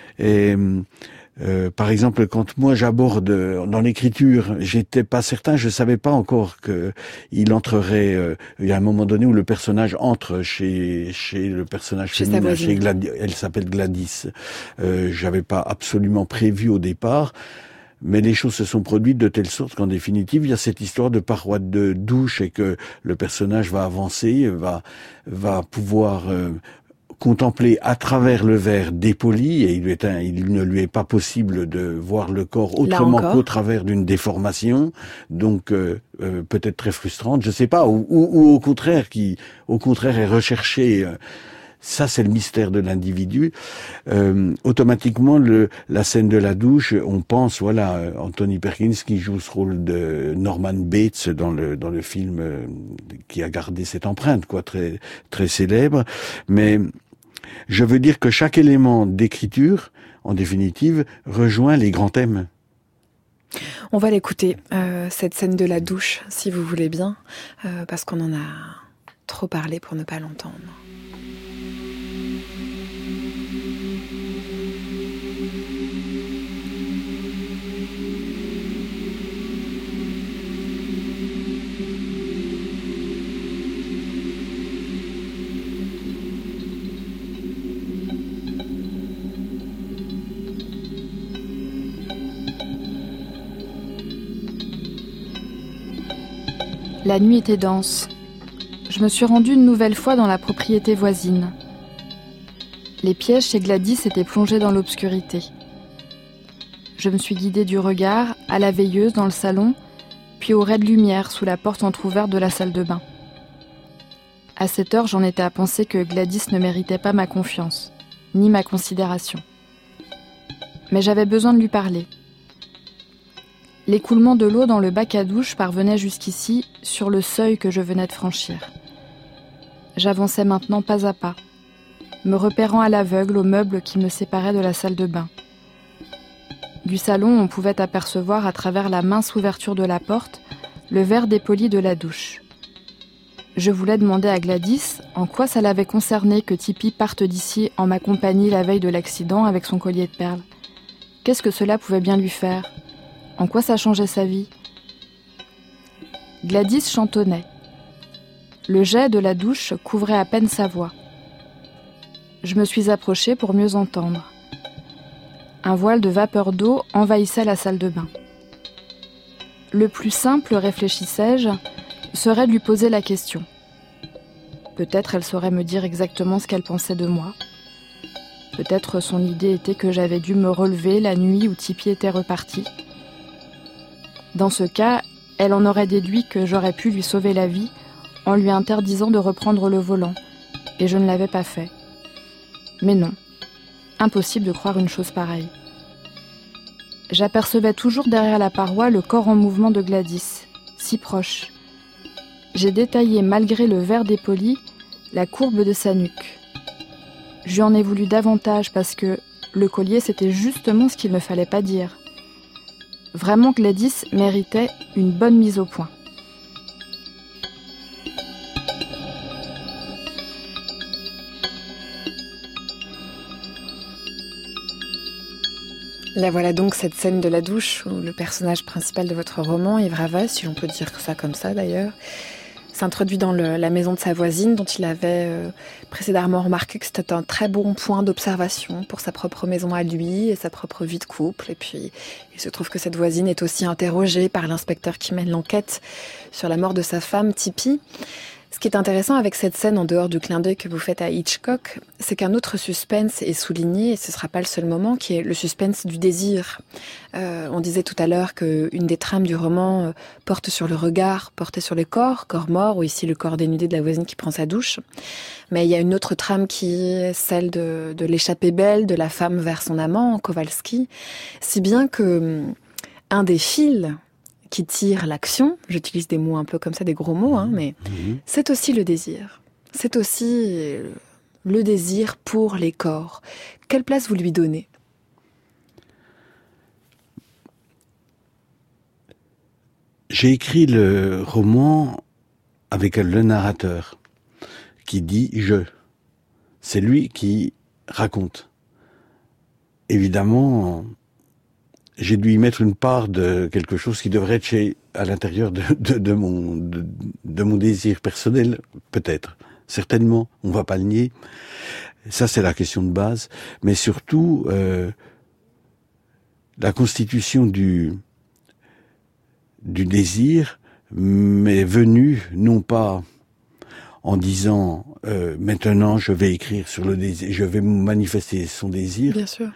Et Euh, par exemple, quand moi j'aborde dans l'écriture, j'étais pas certain, je savais pas encore que il entrerait. Euh, il y a un moment donné où le personnage entre chez chez le personnage chez féminin, chez Gladys. Elle s'appelle Gladys. Euh, j'avais pas absolument prévu au départ. Mais les choses se sont produites de telle sorte qu'en définitive, il y a cette histoire de paroi de douche et que le personnage va avancer, va va pouvoir euh, contempler à travers le verre dépoli, et il, est un, il ne lui est pas possible de voir le corps autrement qu'au travers d'une déformation, donc euh, euh, peut-être très frustrante, je sais pas, ou, ou, ou au contraire, qui au contraire est recherché. Euh, Ça, c'est le mystère de l'individu. Euh, automatiquement, le, la scène de la douche, on pense, voilà, Anthony Perkins qui joue ce rôle de Norman Bates dans le dans le film euh, qui a gardé cette empreinte, quoi, très très célèbre. Mais je veux dire que chaque élément d'écriture, en définitive, rejoint les grands thèmes. On va l'écouter, euh, cette scène de la douche, si vous voulez bien, euh, parce qu'on en a trop parlé pour ne pas l'entendre. La nuit était dense. Je me suis rendue une nouvelle fois dans la propriété voisine. Les pièges chez Gladys étaient plongés dans l'obscurité. Je me suis guidée du regard à la veilleuse dans le salon, puis aux raies de lumière sous la porte entrouverte de la salle de bain. À cette heure, j'en étais à penser que Gladys ne méritait pas ma confiance, ni ma considération. Mais j'avais besoin de lui parler. L'écoulement de l'eau dans le bac à douche parvenait jusqu'ici, sur le seuil que je venais de franchir. J'avançais maintenant pas à pas, me repérant à l'aveugle aux meubles qui me séparaient de la salle de bain. Du salon, on pouvait apercevoir à travers la mince ouverture de la porte le verre dépoli de la douche. Je voulais demander à Gladys en quoi ça l'avait concerné que Tippi parte d'ici en ma compagnie la veille de l'accident avec son collier de perles. Qu'est-ce que cela pouvait bien lui faire ? En quoi ça changeait sa vie ? Gladys chantonnait. Le jet de la douche couvrait à peine sa voix. Je me suis approchée pour mieux entendre. Un voile de vapeur d'eau envahissait la salle de bain. Le plus simple, réfléchissais-je, serait de lui poser la question. Peut-être elle saurait me dire exactement ce qu'elle pensait de moi. Peut-être son idée était que j'avais dû me relever la nuit où Tipi était reparti. Dans ce cas, elle en aurait déduit que j'aurais pu lui sauver la vie en lui interdisant de reprendre le volant, et je ne l'avais pas fait. Mais non, impossible de croire une chose pareille. J'apercevais toujours derrière la paroi le corps en mouvement de Gladys, si proche. J'ai détaillé, malgré le verre dépoli, la courbe de sa nuque. Je lui en ai voulu davantage parce que le collier, c'était justement ce qu'il ne fallait pas dire. Vraiment, Gladys méritait une bonne mise au point. Là voilà donc cette scène de la douche où le personnage principal de votre roman, Yves Ravas, si l'on peut dire ça comme ça d'ailleurs, s'introduit dans le, la maison de sa voisine dont il avait euh, précédemment remarqué que c'était un très bon point d'observation pour sa propre maison à lui et sa propre vie de couple. Et puis il se trouve que cette voisine est aussi interrogée par l'inspecteur qui mène l'enquête sur la mort de sa femme, Tipi. Ce qui est intéressant avec cette scène, en dehors du clin d'œil que vous faites à Hitchcock, c'est qu'un autre suspense est souligné, et ce ne sera pas le seul moment, qui est le suspense du désir. Euh, on disait tout à l'heure qu'une des trames du roman euh, porte sur le regard, portait sur le corps, corps mort, ou ici le corps dénudé de la voisine qui prend sa douche. Mais il y a une autre trame qui est celle de, de l'échappée belle de la femme vers son amant, Kowalski, si bien que un des fils qui tire l'action, j'utilise des mots un peu comme ça, des gros mots, hein, mais mmh. c'est aussi le désir. C'est aussi le désir pour les corps. Quelle place vous lui donnez ? J'ai écrit le roman avec le narrateur qui dit « je ». C'est lui qui raconte. Évidemment, j'ai dû y mettre une part de quelque chose qui devrait être chez, à l'intérieur de, de, de, mon, de, de mon désir personnel, peut-être. Certainement, on ne va pas le nier. Ça, c'est la question de base. Mais surtout, euh, la constitution du, du désir m'est venue, non pas en disant euh, « maintenant, je vais écrire sur le désir, je vais manifester son désir ». Bien sûr.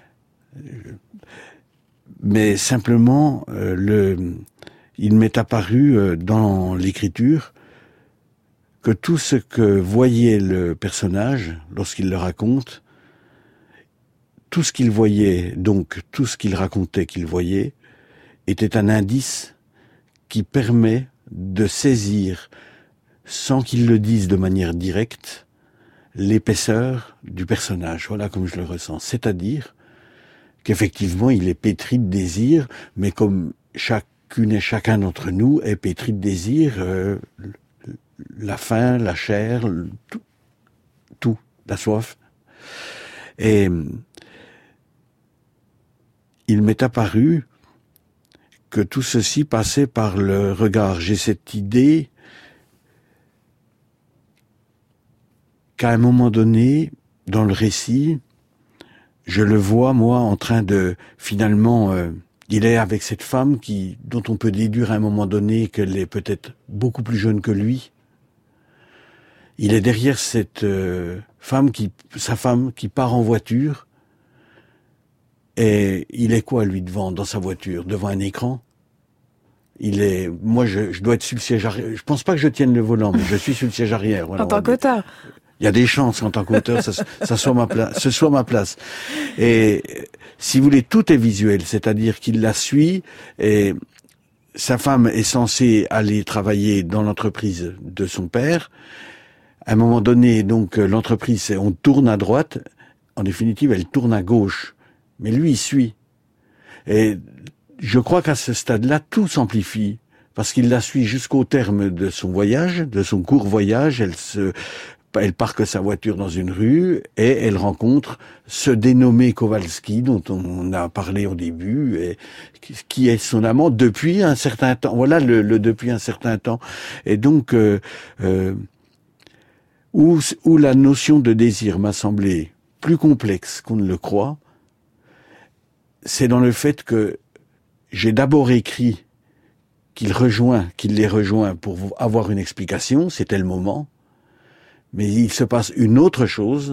Mais simplement, euh, le, il m'est apparu euh, dans l'écriture que tout ce que voyait le personnage lorsqu'il le raconte, tout ce qu'il voyait, donc tout ce qu'il racontait qu'il voyait, était un indice qui permet de saisir, sans qu'il le dise de manière directe, l'épaisseur du personnage. Voilà comme je le ressens. C'est-à-dire qu'effectivement, il est pétri de désir, mais comme chacune et chacun d'entre nous est pétri de désir, euh, la faim, la chair, tout, tout, la soif. Et il m'est apparu que tout ceci passait par le regard. J'ai cette idée qu'à un moment donné, dans le récit, je le vois, moi, en train de, finalement, euh, il est avec cette femme qui, dont on peut déduire à un moment donné qu'elle est peut-être beaucoup plus jeune que lui. Il est derrière cette euh, femme qui, sa femme qui part en voiture. Et il est quoi, lui, devant, dans sa voiture, devant un écran? Il est, moi, je, je dois être sur le siège arrière. Je pense pas que je tienne le volant, mais je suis sur le siège arrière. Voilà, en tant qu'auteur. Il y a des chances qu'en tant qu'auteur, ça, ça soit ma place, ce soit ma place. Et si vous voulez, tout est visuel, c'est-à-dire qu'il la suit et sa femme est censée aller travailler dans l'entreprise de son père. À un moment donné, donc, l'entreprise, on tourne à droite. En définitive, elle tourne à gauche. Mais lui, il suit. Et je crois qu'à ce stade-là, tout s'amplifie. Parce qu'il la suit jusqu'au terme de son voyage, de son court voyage. Elle se, elle parque sa voiture dans une rue et elle rencontre ce dénommé Kowalski dont on a parlé au début et qui est son amant depuis un certain temps. Voilà le, le depuis un certain temps. Et donc, euh, euh, où, où la notion de désir m'a semblé plus complexe qu'on ne le croit, c'est dans le fait que j'ai d'abord écrit qu'il rejoint, qu'il les rejoint pour avoir une explication, c'était le moment. Mais il se passe une autre chose,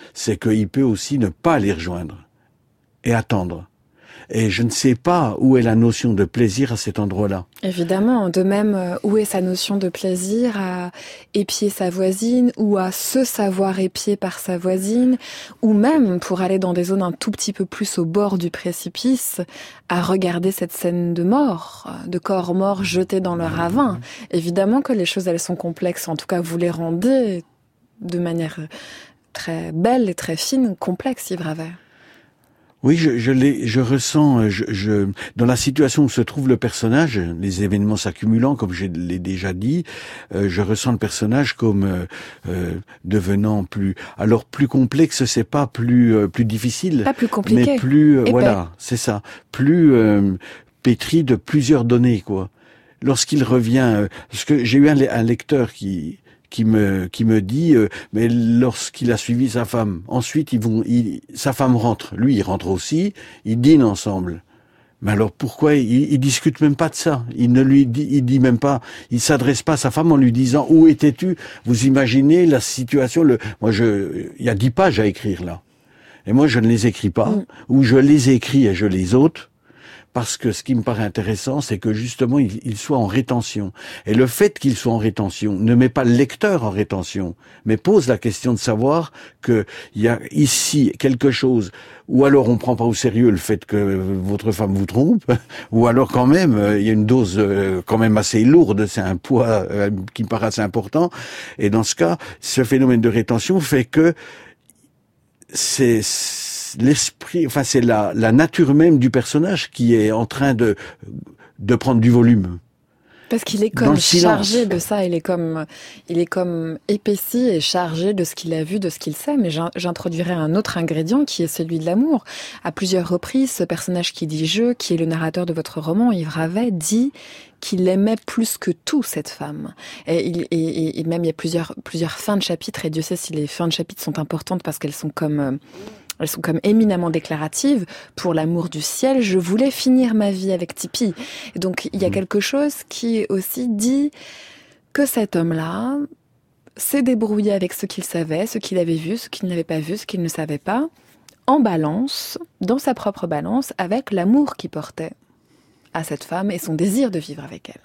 c'est qu'il peut aussi ne pas les rejoindre et attendre. Et je ne sais pas où est la notion de plaisir à cet endroit-là. Évidemment, de même, où est sa notion de plaisir à épier sa voisine ou à se savoir épier par sa voisine, ou même, pour aller dans des zones un tout petit peu plus au bord du précipice, à regarder cette scène de mort, de corps morts jetés dans le ravin. Évidemment que les choses, elles sont complexes. En tout cas, vous les rendez de manière très belle et très fine, complexe, Yves Ravet. Oui, je, je, l'ai, je ressens, je, je, dans la situation où se trouve le personnage, les événements s'accumulant, comme je l'ai déjà dit, euh, je ressens le personnage comme euh, euh, devenant plus, alors plus complexe, c'est pas plus euh, plus difficile, pas plus compliqué, mais plus, euh, voilà, c'est ça, plus euh, pétri de plusieurs données, quoi. Lorsqu'il revient, euh, parce que j'ai eu un, un lecteur qui qui me qui me dit euh, mais lorsqu'il a suivi sa femme, ensuite ils vont il, sa femme rentre, lui il rentre aussi, ils dînent ensemble. Mais alors pourquoi il, il discute même pas de ça? Il ne lui dit il dit même pas, il s'adresse pas à sa femme en lui disant où étais-tu? Vous imaginez la situation, le moi je il y a dix pages à écrire là. Et moi je ne les écris pas, mmh. ou je les écris et je les ôte. Parce que ce qui me paraît intéressant, c'est que justement, il, il soit en rétention. Et le fait qu'il soit en rétention ne met pas le lecteur en rétention, mais pose la question de savoir qu'il y a ici quelque chose, ou alors on prend pas au sérieux le fait que votre femme vous trompe, ou alors quand même, il y a une dose quand même assez lourde, c'est un poids qui me paraît assez important. Et dans ce cas, ce phénomène de rétention fait que c'est... l'esprit, enfin c'est la, la nature même du personnage qui est en train de, de prendre du volume. Parce qu'il est comme chargé de ça, il est comme, il est comme épaissi et chargé de ce qu'il a vu, de ce qu'il sait. Mais j'introduirais un autre ingrédient qui est celui de l'amour. À plusieurs reprises, ce personnage qui dit « je », qui est le narrateur de votre roman, Yves Ravet, dit qu'il aimait plus que tout cette femme. Et, il, et, et même il y a plusieurs, plusieurs fins de chapitres, et Dieu sait si les fins de chapitres sont importantes parce qu'elles sont comme... Euh, Elles sont comme éminemment déclaratives. Pour l'amour du ciel, je voulais finir ma vie avec Tipi. Et donc, il y a quelque chose qui aussi dit que cet homme-là s'est débrouillé avec ce qu'il savait, ce qu'il avait vu, ce qu'il n'avait pas vu, ce qu'il ne savait pas, en balance, dans sa propre balance, avec l'amour qu'il portait à cette femme et son désir de vivre avec elle.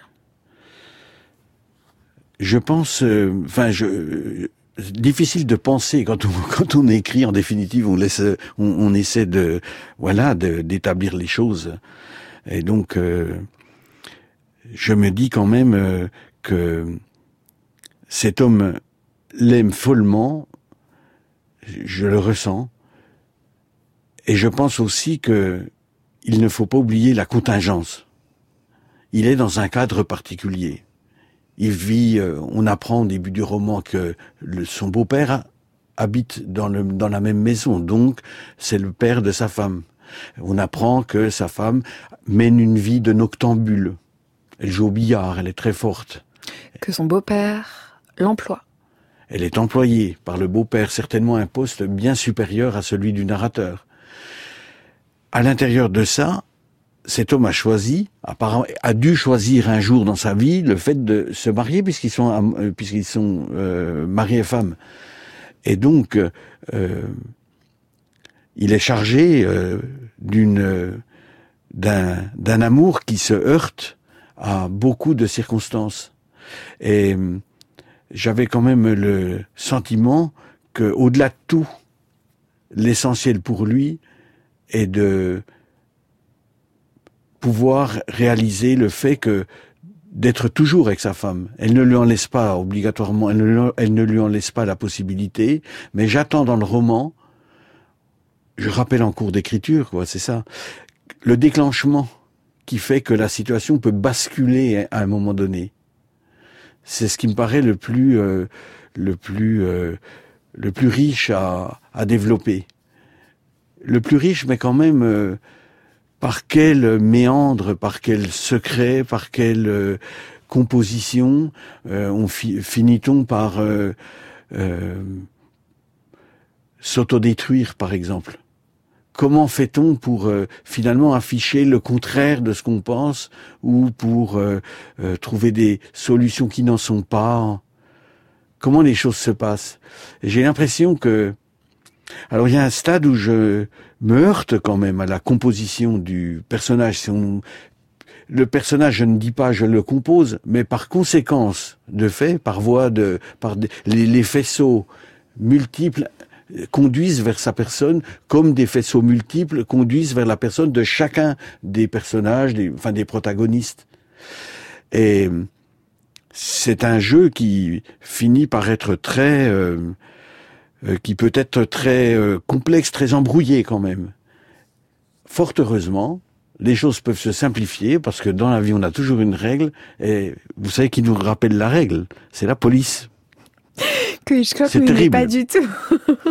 Je pense... Enfin, euh, je... difficile de penser quand on quand on écrit. En définitive, on laisse on, on essaie de voilà de, d'établir les choses. Et donc euh, je me dis quand même euh, que cet homme l'aime follement. Je le ressens. Et je pense aussi que il ne faut pas oublier la contingence. Il est dans un cadre particulier. Il vit, euh, on apprend au début du roman que le, son beau-père habite dans, le, dans la même maison, donc c'est le père de sa femme. On apprend que sa femme mène une vie de noctambule. Elle joue au billard, elle est très forte. Que son beau-père l'emploie. Elle est employée par le beau-père, certainement un poste bien supérieur à celui du narrateur. À l'intérieur de ça, cet homme a choisi, a dû choisir un jour dans sa vie le fait de se marier puisqu'ils sont puisqu'ils sont euh, mari et femme. Et donc, euh, il est chargé euh, d'une d'un d'un amour qui se heurte à beaucoup de circonstances. Et euh, j'avais quand même le sentiment que, au-delà de tout, l'essentiel pour lui est de pouvoir réaliser le fait que d'être toujours avec sa femme. Elle ne lui en laisse pas obligatoirement, elle ne, elle ne lui en laisse pas la possibilité, mais j'attends dans le roman, je rappelle en cours d'écriture, quoi, c'est ça, le déclenchement qui fait que la situation peut basculer à un moment donné. C'est ce qui me paraît le plus, euh, le plus, euh, le plus riche à, à développer. Le plus riche, mais quand même, euh, par quel méandre, par quel secret, par quelle euh, composition euh, on fi- finit-on par euh, euh, s'autodétruire, par exemple? Comment fait-on pour euh, finalement afficher le contraire de ce qu'on pense ou pour euh, euh, trouver des solutions qui n'en sont pas? Comment les choses se passent? Et j'ai l'impression que Alors il y a un stade où je me heurte quand même à la composition du personnage. Si on... Le personnage, je ne dis pas je le compose, mais par conséquence de fait, par voie de... par des... les, les faisceaux multiples conduisent vers sa personne, comme des faisceaux multiples conduisent vers la personne de chacun des personnages, des, enfin des protagonistes. Et c'est un jeu qui finit par être très... Euh, euh, qui peut être très euh, complexe, très embrouillé quand même. Fort heureusement, les choses peuvent se simplifier, parce que dans la vie, on a toujours une règle, et vous savez qui nous rappelle la règle, c'est la police. Que Hitchcock C'est n'aimait terrible. pas du tout. Comment ?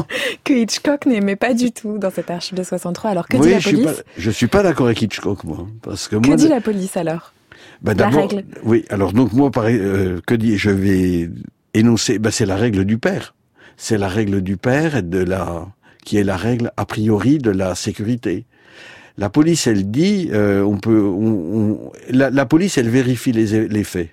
Que Hitchcock n'aimait pas du tout dans cette archive de soixante-trois. Alors que oui, dit la je suis police pas, je suis pas d'accord avec Hitchcock, moi, parce que Que moi. dit la police alors ? Ben, La d'abord, règle. Oui, alors donc moi, pareil, euh, que dit, je vais énoncer, ben c'est la règle du père. C'est la règle du père et de la, qui est la règle a priori de la sécurité. La police, elle dit, euh, on peut, on, on, la, la police, elle vérifie les, les faits.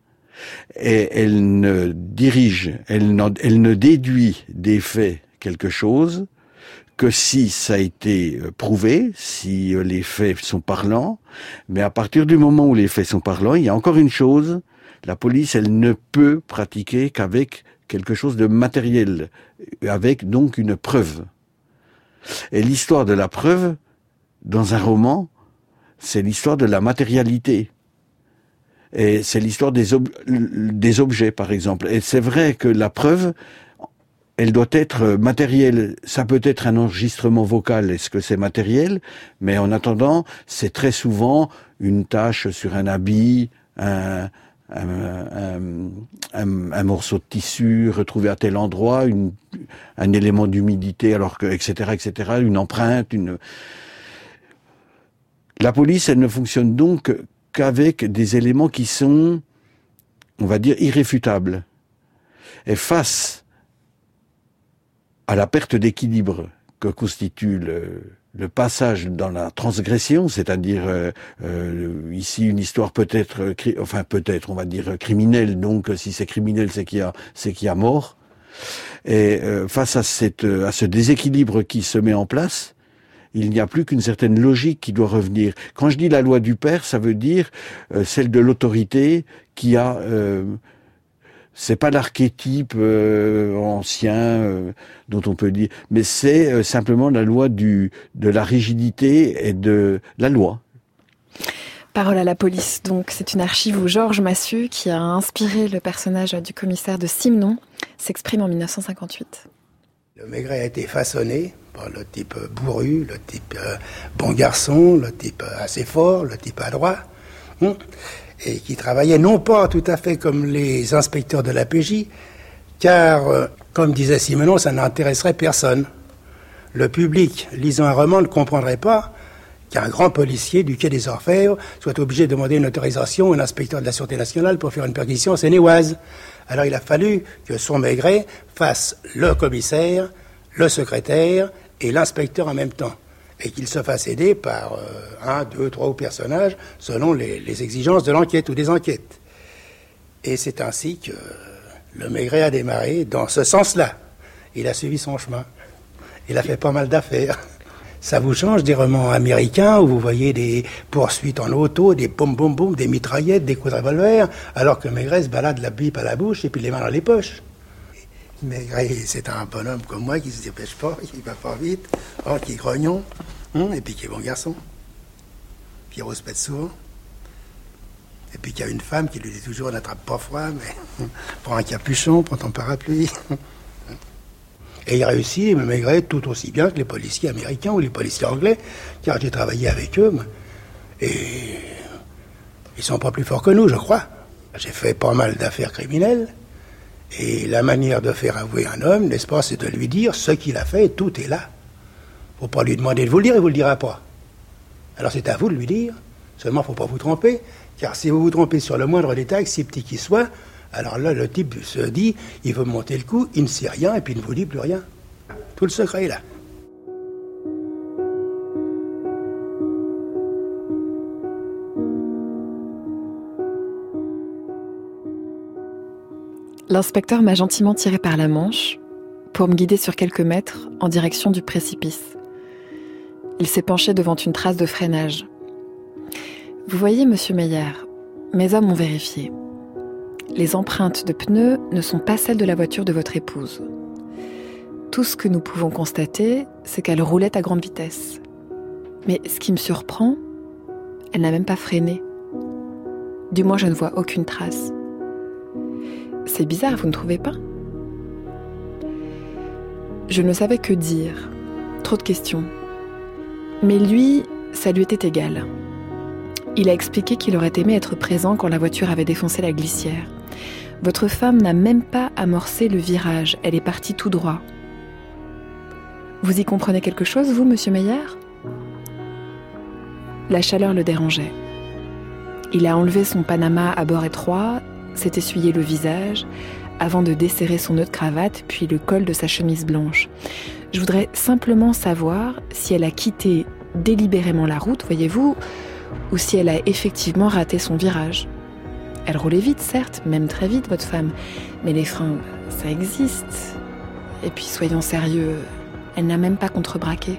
Et elle ne dirige, elle, n'en, elle ne déduit des faits quelque chose que si ça a été prouvé, si les faits sont parlants. Mais à partir du moment où les faits sont parlants, il y a encore une chose, la police, elle ne peut pratiquer qu'avec quelque chose de matériel, avec donc une preuve. Et l'histoire de la preuve, dans un roman, c'est l'histoire de la matérialité. Et c'est l'histoire des, ob- des objets, par exemple. Et c'est vrai que la preuve, elle doit être matérielle. Ça peut être un enregistrement vocal, est-ce que c'est matériel ? Mais en attendant, c'est très souvent une tache sur un habit, un... Un, un, un, un morceau de tissu retrouvé à tel endroit, une, un élément d'humidité, alors que, et cetera, et cetera, une empreinte, une... La police, elle ne fonctionne donc qu'avec des éléments qui sont, on va dire, irréfutables. Et face à la perte d'équilibre que constitue le, le passage dans la transgression, c'est-à-dire euh, euh, ici une histoire peut-être, cri- enfin peut-être, on va dire criminelle. Donc si c'est criminel, c'est qu'il y a, c'est qu'il y a mort. Et euh, face à cette, à ce déséquilibre qui se met en place, il n'y a plus qu'une certaine logique qui doit revenir. Quand je dis la loi du père, ça veut dire euh, celle de l'autorité qui a. Euh, c'est pas l'archétype euh, ancien euh, dont on peut dire, mais c'est euh, simplement la loi du de la rigidité et de la loi. Parole à la police, donc c'est une archive où Georges Massu, qui a inspiré le personnage du commissaire de Simenon, s'exprime en dix-neuf cent cinquante-huit. Le Maigret a été façonné par le type bourru, le type euh, bon garçon, le type assez fort, le type adroit, hein, et qui travaillait non pas tout à fait comme les inspecteurs de la P J, car, euh, comme disait Simenon, ça n'intéresserait personne. Le public, lisant un roman, ne comprendrait pas qu'un grand policier du quai des Orfèvres soit obligé de demander une autorisation à un inspecteur de la Sûreté nationale pour faire une perquisition en Seine-et-Oise. Alors il a fallu que son Maigret fasse le commissaire, le secrétaire et l'inspecteur en même temps, et qu'il se fasse aider par euh, un, deux, trois personnages selon les, les exigences de l'enquête ou des enquêtes. Et c'est ainsi que le Maigret a démarré dans ce sens-là. Il a suivi son chemin. Il a fait pas mal d'affaires. Ça vous change des romans américains où vous voyez des poursuites en auto, des boum boum boum, des mitraillettes, des coups de revolver, alors que Maigret se balade la pipe à la bouche et puis les mains dans les poches. Maigret, c'est un bonhomme comme moi qui se dépêche pas, qui va pas vite, oh, qui est grognon, hein, et puis qui est bon garçon, qui rouspète souvent, et puis qui a une femme qui lui dit toujours n'attrape pas froid, mais prends un capuchon, prends ton parapluie. Et il réussit, Maigret, tout aussi bien que les policiers américains ou les policiers anglais, car j'ai travaillé avec eux, et ils sont pas plus forts que nous, je crois. J'ai fait pas mal d'affaires criminelles, et la manière de faire avouer un homme, n'est-ce pas, c'est de lui dire ce qu'il a fait, tout est là. Faut pas lui demander de vous le dire, il vous le dira pas. Alors c'est à vous de lui dire, seulement faut pas vous tromper, car si vous vous trompez sur le moindre détail, si petit qu'il soit, alors là, le type se dit, il veut monter le coup, il ne sait rien, et puis il ne vous dit plus rien. Tout le secret est là. L'inspecteur m'a gentiment tiré par la manche, pour me guider sur quelques mètres en direction du précipice. Il s'est penché devant une trace de freinage. « Vous voyez, monsieur Meyer, mes hommes ont vérifié. Les empreintes de pneus ne sont pas celles de la voiture de votre épouse. Tout ce que nous pouvons constater, c'est qu'elle roulait à grande vitesse. Mais ce qui me surprend, elle n'a même pas freiné. Du moins, je ne vois aucune trace. C'est bizarre, vous ne trouvez pas ? » Je ne savais que dire. Trop de questions. Mais lui, ça lui était égal. Il a expliqué qu'il aurait aimé être présent quand la voiture avait défoncé la glissière. Votre femme n'a même pas amorcé le virage, elle est partie tout droit. Vous y comprenez quelque chose, vous, monsieur Meyer ? La chaleur le dérangeait. Il a enlevé son panama à bord étroit, s'est essuyé le visage, avant de desserrer son nœud de cravate, puis le col de sa chemise blanche. Je voudrais simplement savoir si elle a quitté délibérément la route, voyez-vous, ou si elle a effectivement raté son virage. Elle roulait vite, certes, même très vite, votre femme, mais les freins, ça existe. Et puis, soyons sérieux, elle n'a même pas contrebraqué.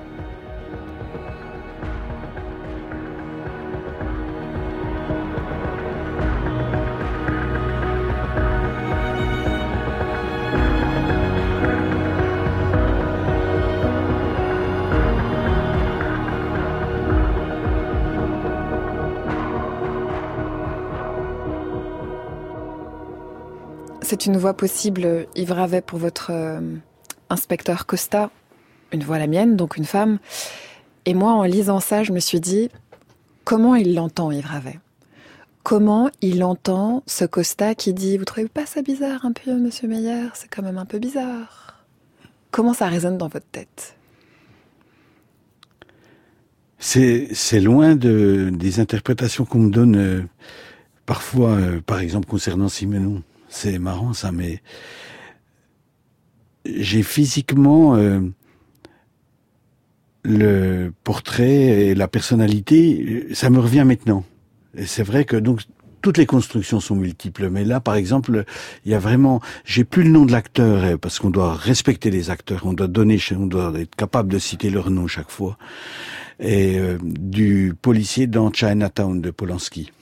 C'est une voix possible, Yves Ravet, pour votre euh, inspecteur Costa. Une voix la mienne, donc une femme. Et moi, en lisant ça, je me suis dit, comment il l'entend, Yves Ravet ? Comment il entend ce Costa qui dit « Vous trouvez pas ça bizarre un peu, monsieur Meyer ? C'est quand même un peu bizarre. » Comment ça résonne dans votre tête ? C'est, c'est loin de, des interprétations qu'on me donne euh, parfois, euh, par exemple, concernant Simenon. C'est marrant ça, mais j'ai physiquement euh, le portrait et la personnalité, ça me revient maintenant. Et c'est vrai que donc toutes les constructions sont multiples, mais là, par exemple, il y a vraiment, j'ai plus le nom de l'acteur parce qu'on doit respecter les acteurs, on doit donner, on doit être capable de citer leur nom chaque fois. Et euh, du policier dans Chinatown de Polanski.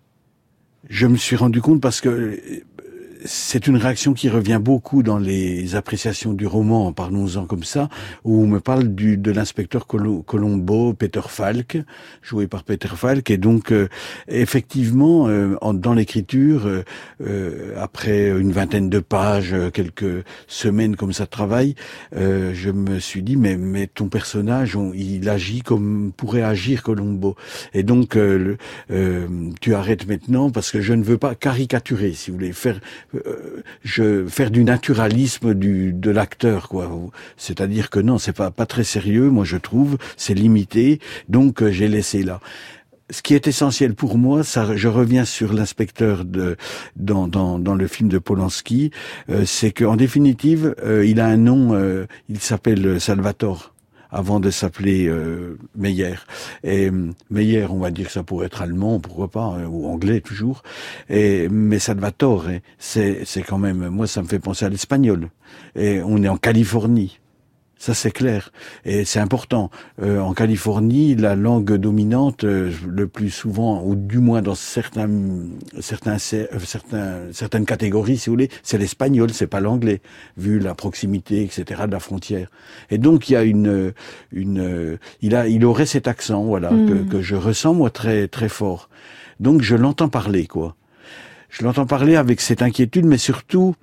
Je me suis rendu compte parce que c'est une réaction qui revient beaucoup dans les appréciations du roman, parlons-en comme ça, où on me parle du, de l'inspecteur Colombo, Peter Falk, joué par Peter Falk, et donc euh, effectivement, euh, en, dans l'écriture, euh, euh, après une vingtaine de pages, quelques semaines comme ça de travail, euh, je me suis dit, mais, mais ton personnage, on, il agit comme pourrait agir Colombo. Et donc, euh, le, euh, tu arrêtes maintenant, parce que je ne veux pas caricaturer, si vous voulez, faire... Euh, je faire du naturalisme du de l'acteur, quoi. C'est-à-dire que non, c'est pas pas très sérieux, moi je trouve, c'est limité, donc euh, j'ai laissé là. Ce qui est essentiel pour moi, ça, je reviens sur l'inspecteur de dans dans dans le film de Polanski, euh, c'est qu'en définitive, euh, il a un nom, euh, il s'appelle Salvatore, avant de s'appeler euh, Meyer. Et Meyer, on va dire que ça pourrait être allemand, pourquoi pas, hein, ou anglais toujours. Et mais Salvatore, hein, c'est c'est quand même, moi ça me fait penser à l'espagnol. Et on est en Californie. Ça, c'est clair. Et c'est important. Euh, en Californie, la langue dominante, euh, le plus souvent, ou du moins dans certains, certains, certains, certaines catégories, si vous voulez, c'est l'espagnol, c'est pas l'anglais, vu la proximité, et cetera, de la frontière. Et donc, il y a une, une, il a, il aurait cet accent, voilà, mmh. que, que je ressens, moi, très, très fort. Donc, je l'entends parler, quoi. Je l'entends parler avec cette inquiétude, mais surtout,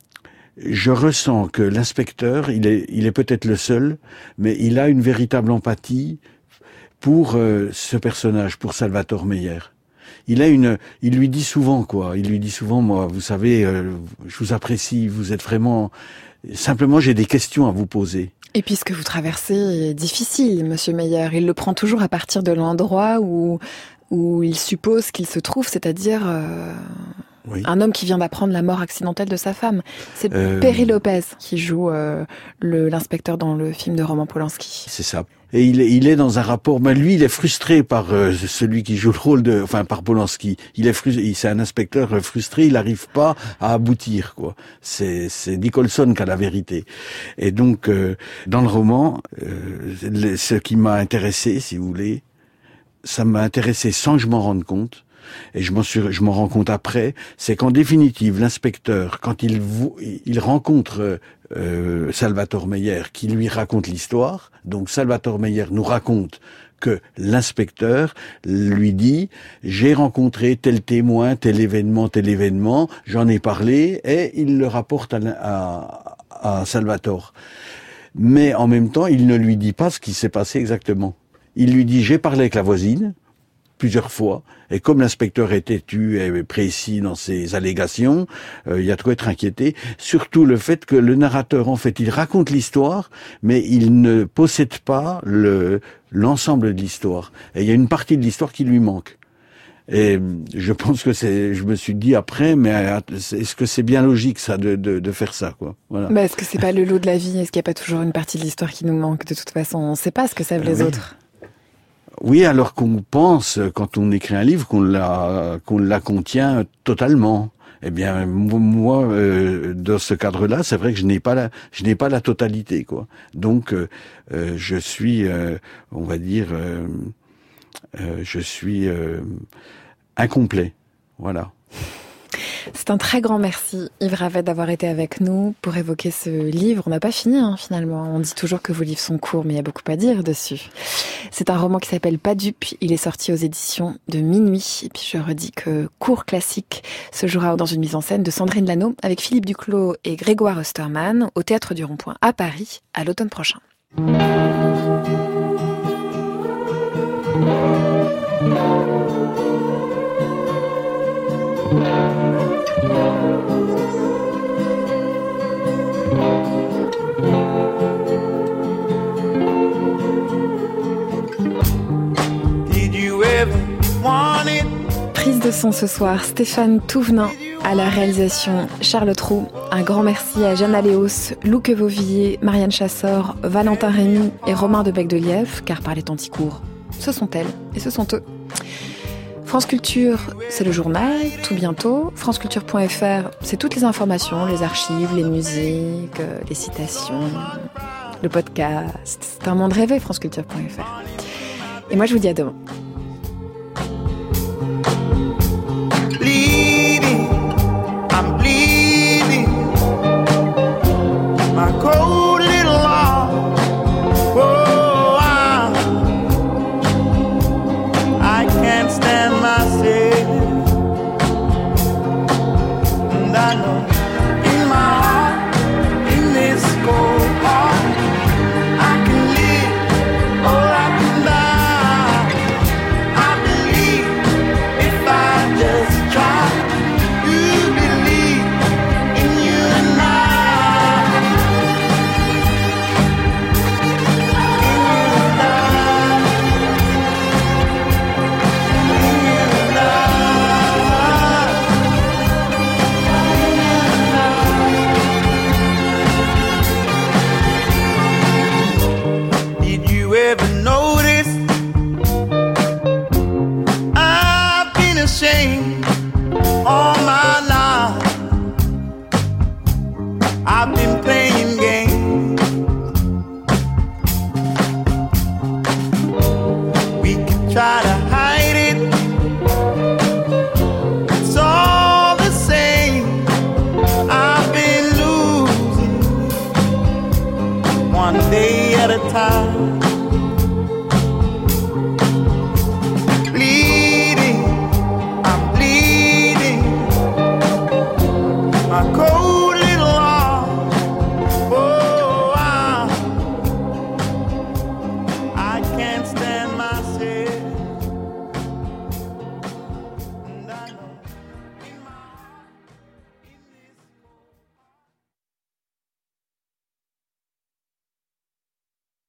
je ressens que l'inspecteur, il est, il est peut-être le seul, mais il a une véritable empathie pour euh, ce personnage, pour Salvatore Meyer. Il a une, il lui dit souvent quoi. Il lui dit souvent, moi, vous savez, euh, je vous apprécie, vous êtes vraiment. Simplement, j'ai des questions à vous poser. Et puis ce que vous traversez est difficile, monsieur Meyer. Il le prend toujours à partir de l'endroit où où il suppose qu'il se trouve, c'est-à-dire. Euh... Oui. Un homme qui vient d'apprendre la mort accidentelle de sa femme. C'est euh... Perry Lopez qui joue euh, le, l'inspecteur dans le film de Roman Polanski. C'est ça. Et il est, il est dans un rapport, mais lui, il est frustré par euh, celui qui joue le rôle de, enfin, par Polanski. Il est frustré, c'est un inspecteur frustré, il n'arrive pas à aboutir, quoi. C'est, c'est Nicholson qui a la vérité. Et donc, euh, dans le roman, euh, ce qui m'a intéressé, si vous voulez, ça m'a intéressé sans que je m'en rende compte. Et je m'en suis, je m'en rends compte après, c'est qu'en définitive, l'inspecteur, quand il, il rencontre euh, Salvatore Meyer, qui lui raconte l'histoire, donc Salvatore Meyer nous raconte que l'inspecteur lui dit « j'ai rencontré tel témoin, tel événement, tel événement, j'en ai parlé », et il le rapporte à, à, à Salvatore. Mais en même temps, il ne lui dit pas ce qui s'est passé exactement. Il lui dit « j'ai parlé avec la voisine », plusieurs fois, et comme l'inspecteur est têtu et précis dans ses allégations, euh, il y a de quoi être inquiété. Surtout le fait que le narrateur, en fait, il raconte l'histoire, mais il ne possède pas le l'ensemble de l'histoire. Et il y a une partie de l'histoire qui lui manque. Et je pense que c'est, je me suis dit après, mais est-ce que c'est bien logique ça de de, de faire ça, quoi. Voilà. Bah, est-ce que c'est pas le lot de la vie? Est-ce qu'il n'y a pas toujours une partie de l'histoire qui nous manque? De toute façon, on ne sait pas ce que savent les oui. autres. Oui, alors qu'on pense, quand on écrit un livre, qu'on la, qu'on la contient totalement. Eh bien, moi, euh, dans ce cadre-là, c'est vrai que je n'ai pas la, je n'ai pas la totalité, quoi. Donc, euh, euh, je suis, euh, on va dire, euh, euh, je suis euh, incomplet. Voilà. C'est un très grand merci, Yves Ravet, d'avoir été avec nous pour évoquer ce livre. On n'a pas fini, hein, finalement. On dit toujours que vos livres sont courts, mais il y a beaucoup à dire dessus. C'est un roman qui s'appelle Pas dupe. Il est sorti aux éditions de Minuit. Et puis je redis que Cours classique se jouera dans une mise en scène de Sandrine Lano avec Philippe Duclos et Grégoire Osterman au Théâtre du Rond-Point à Paris à l'automne prochain. Prise de son ce soir, Stéphane Touvenin à la réalisation, Charles Trou. Un grand merci à Jeanne Aléos, Louque Vauvillier, Marianne Chassor, Valentin Rémy et Romain de Becdelièvre, car par les temps si courts, ce sont elles et ce sont eux. France Culture, c'est le journal, tout bientôt. franceculture point f r, c'est toutes les informations, les archives, les musiques, les citations, le podcast. C'est un monde rêvé, franceculture point f r. Et moi, je vous dis à demain.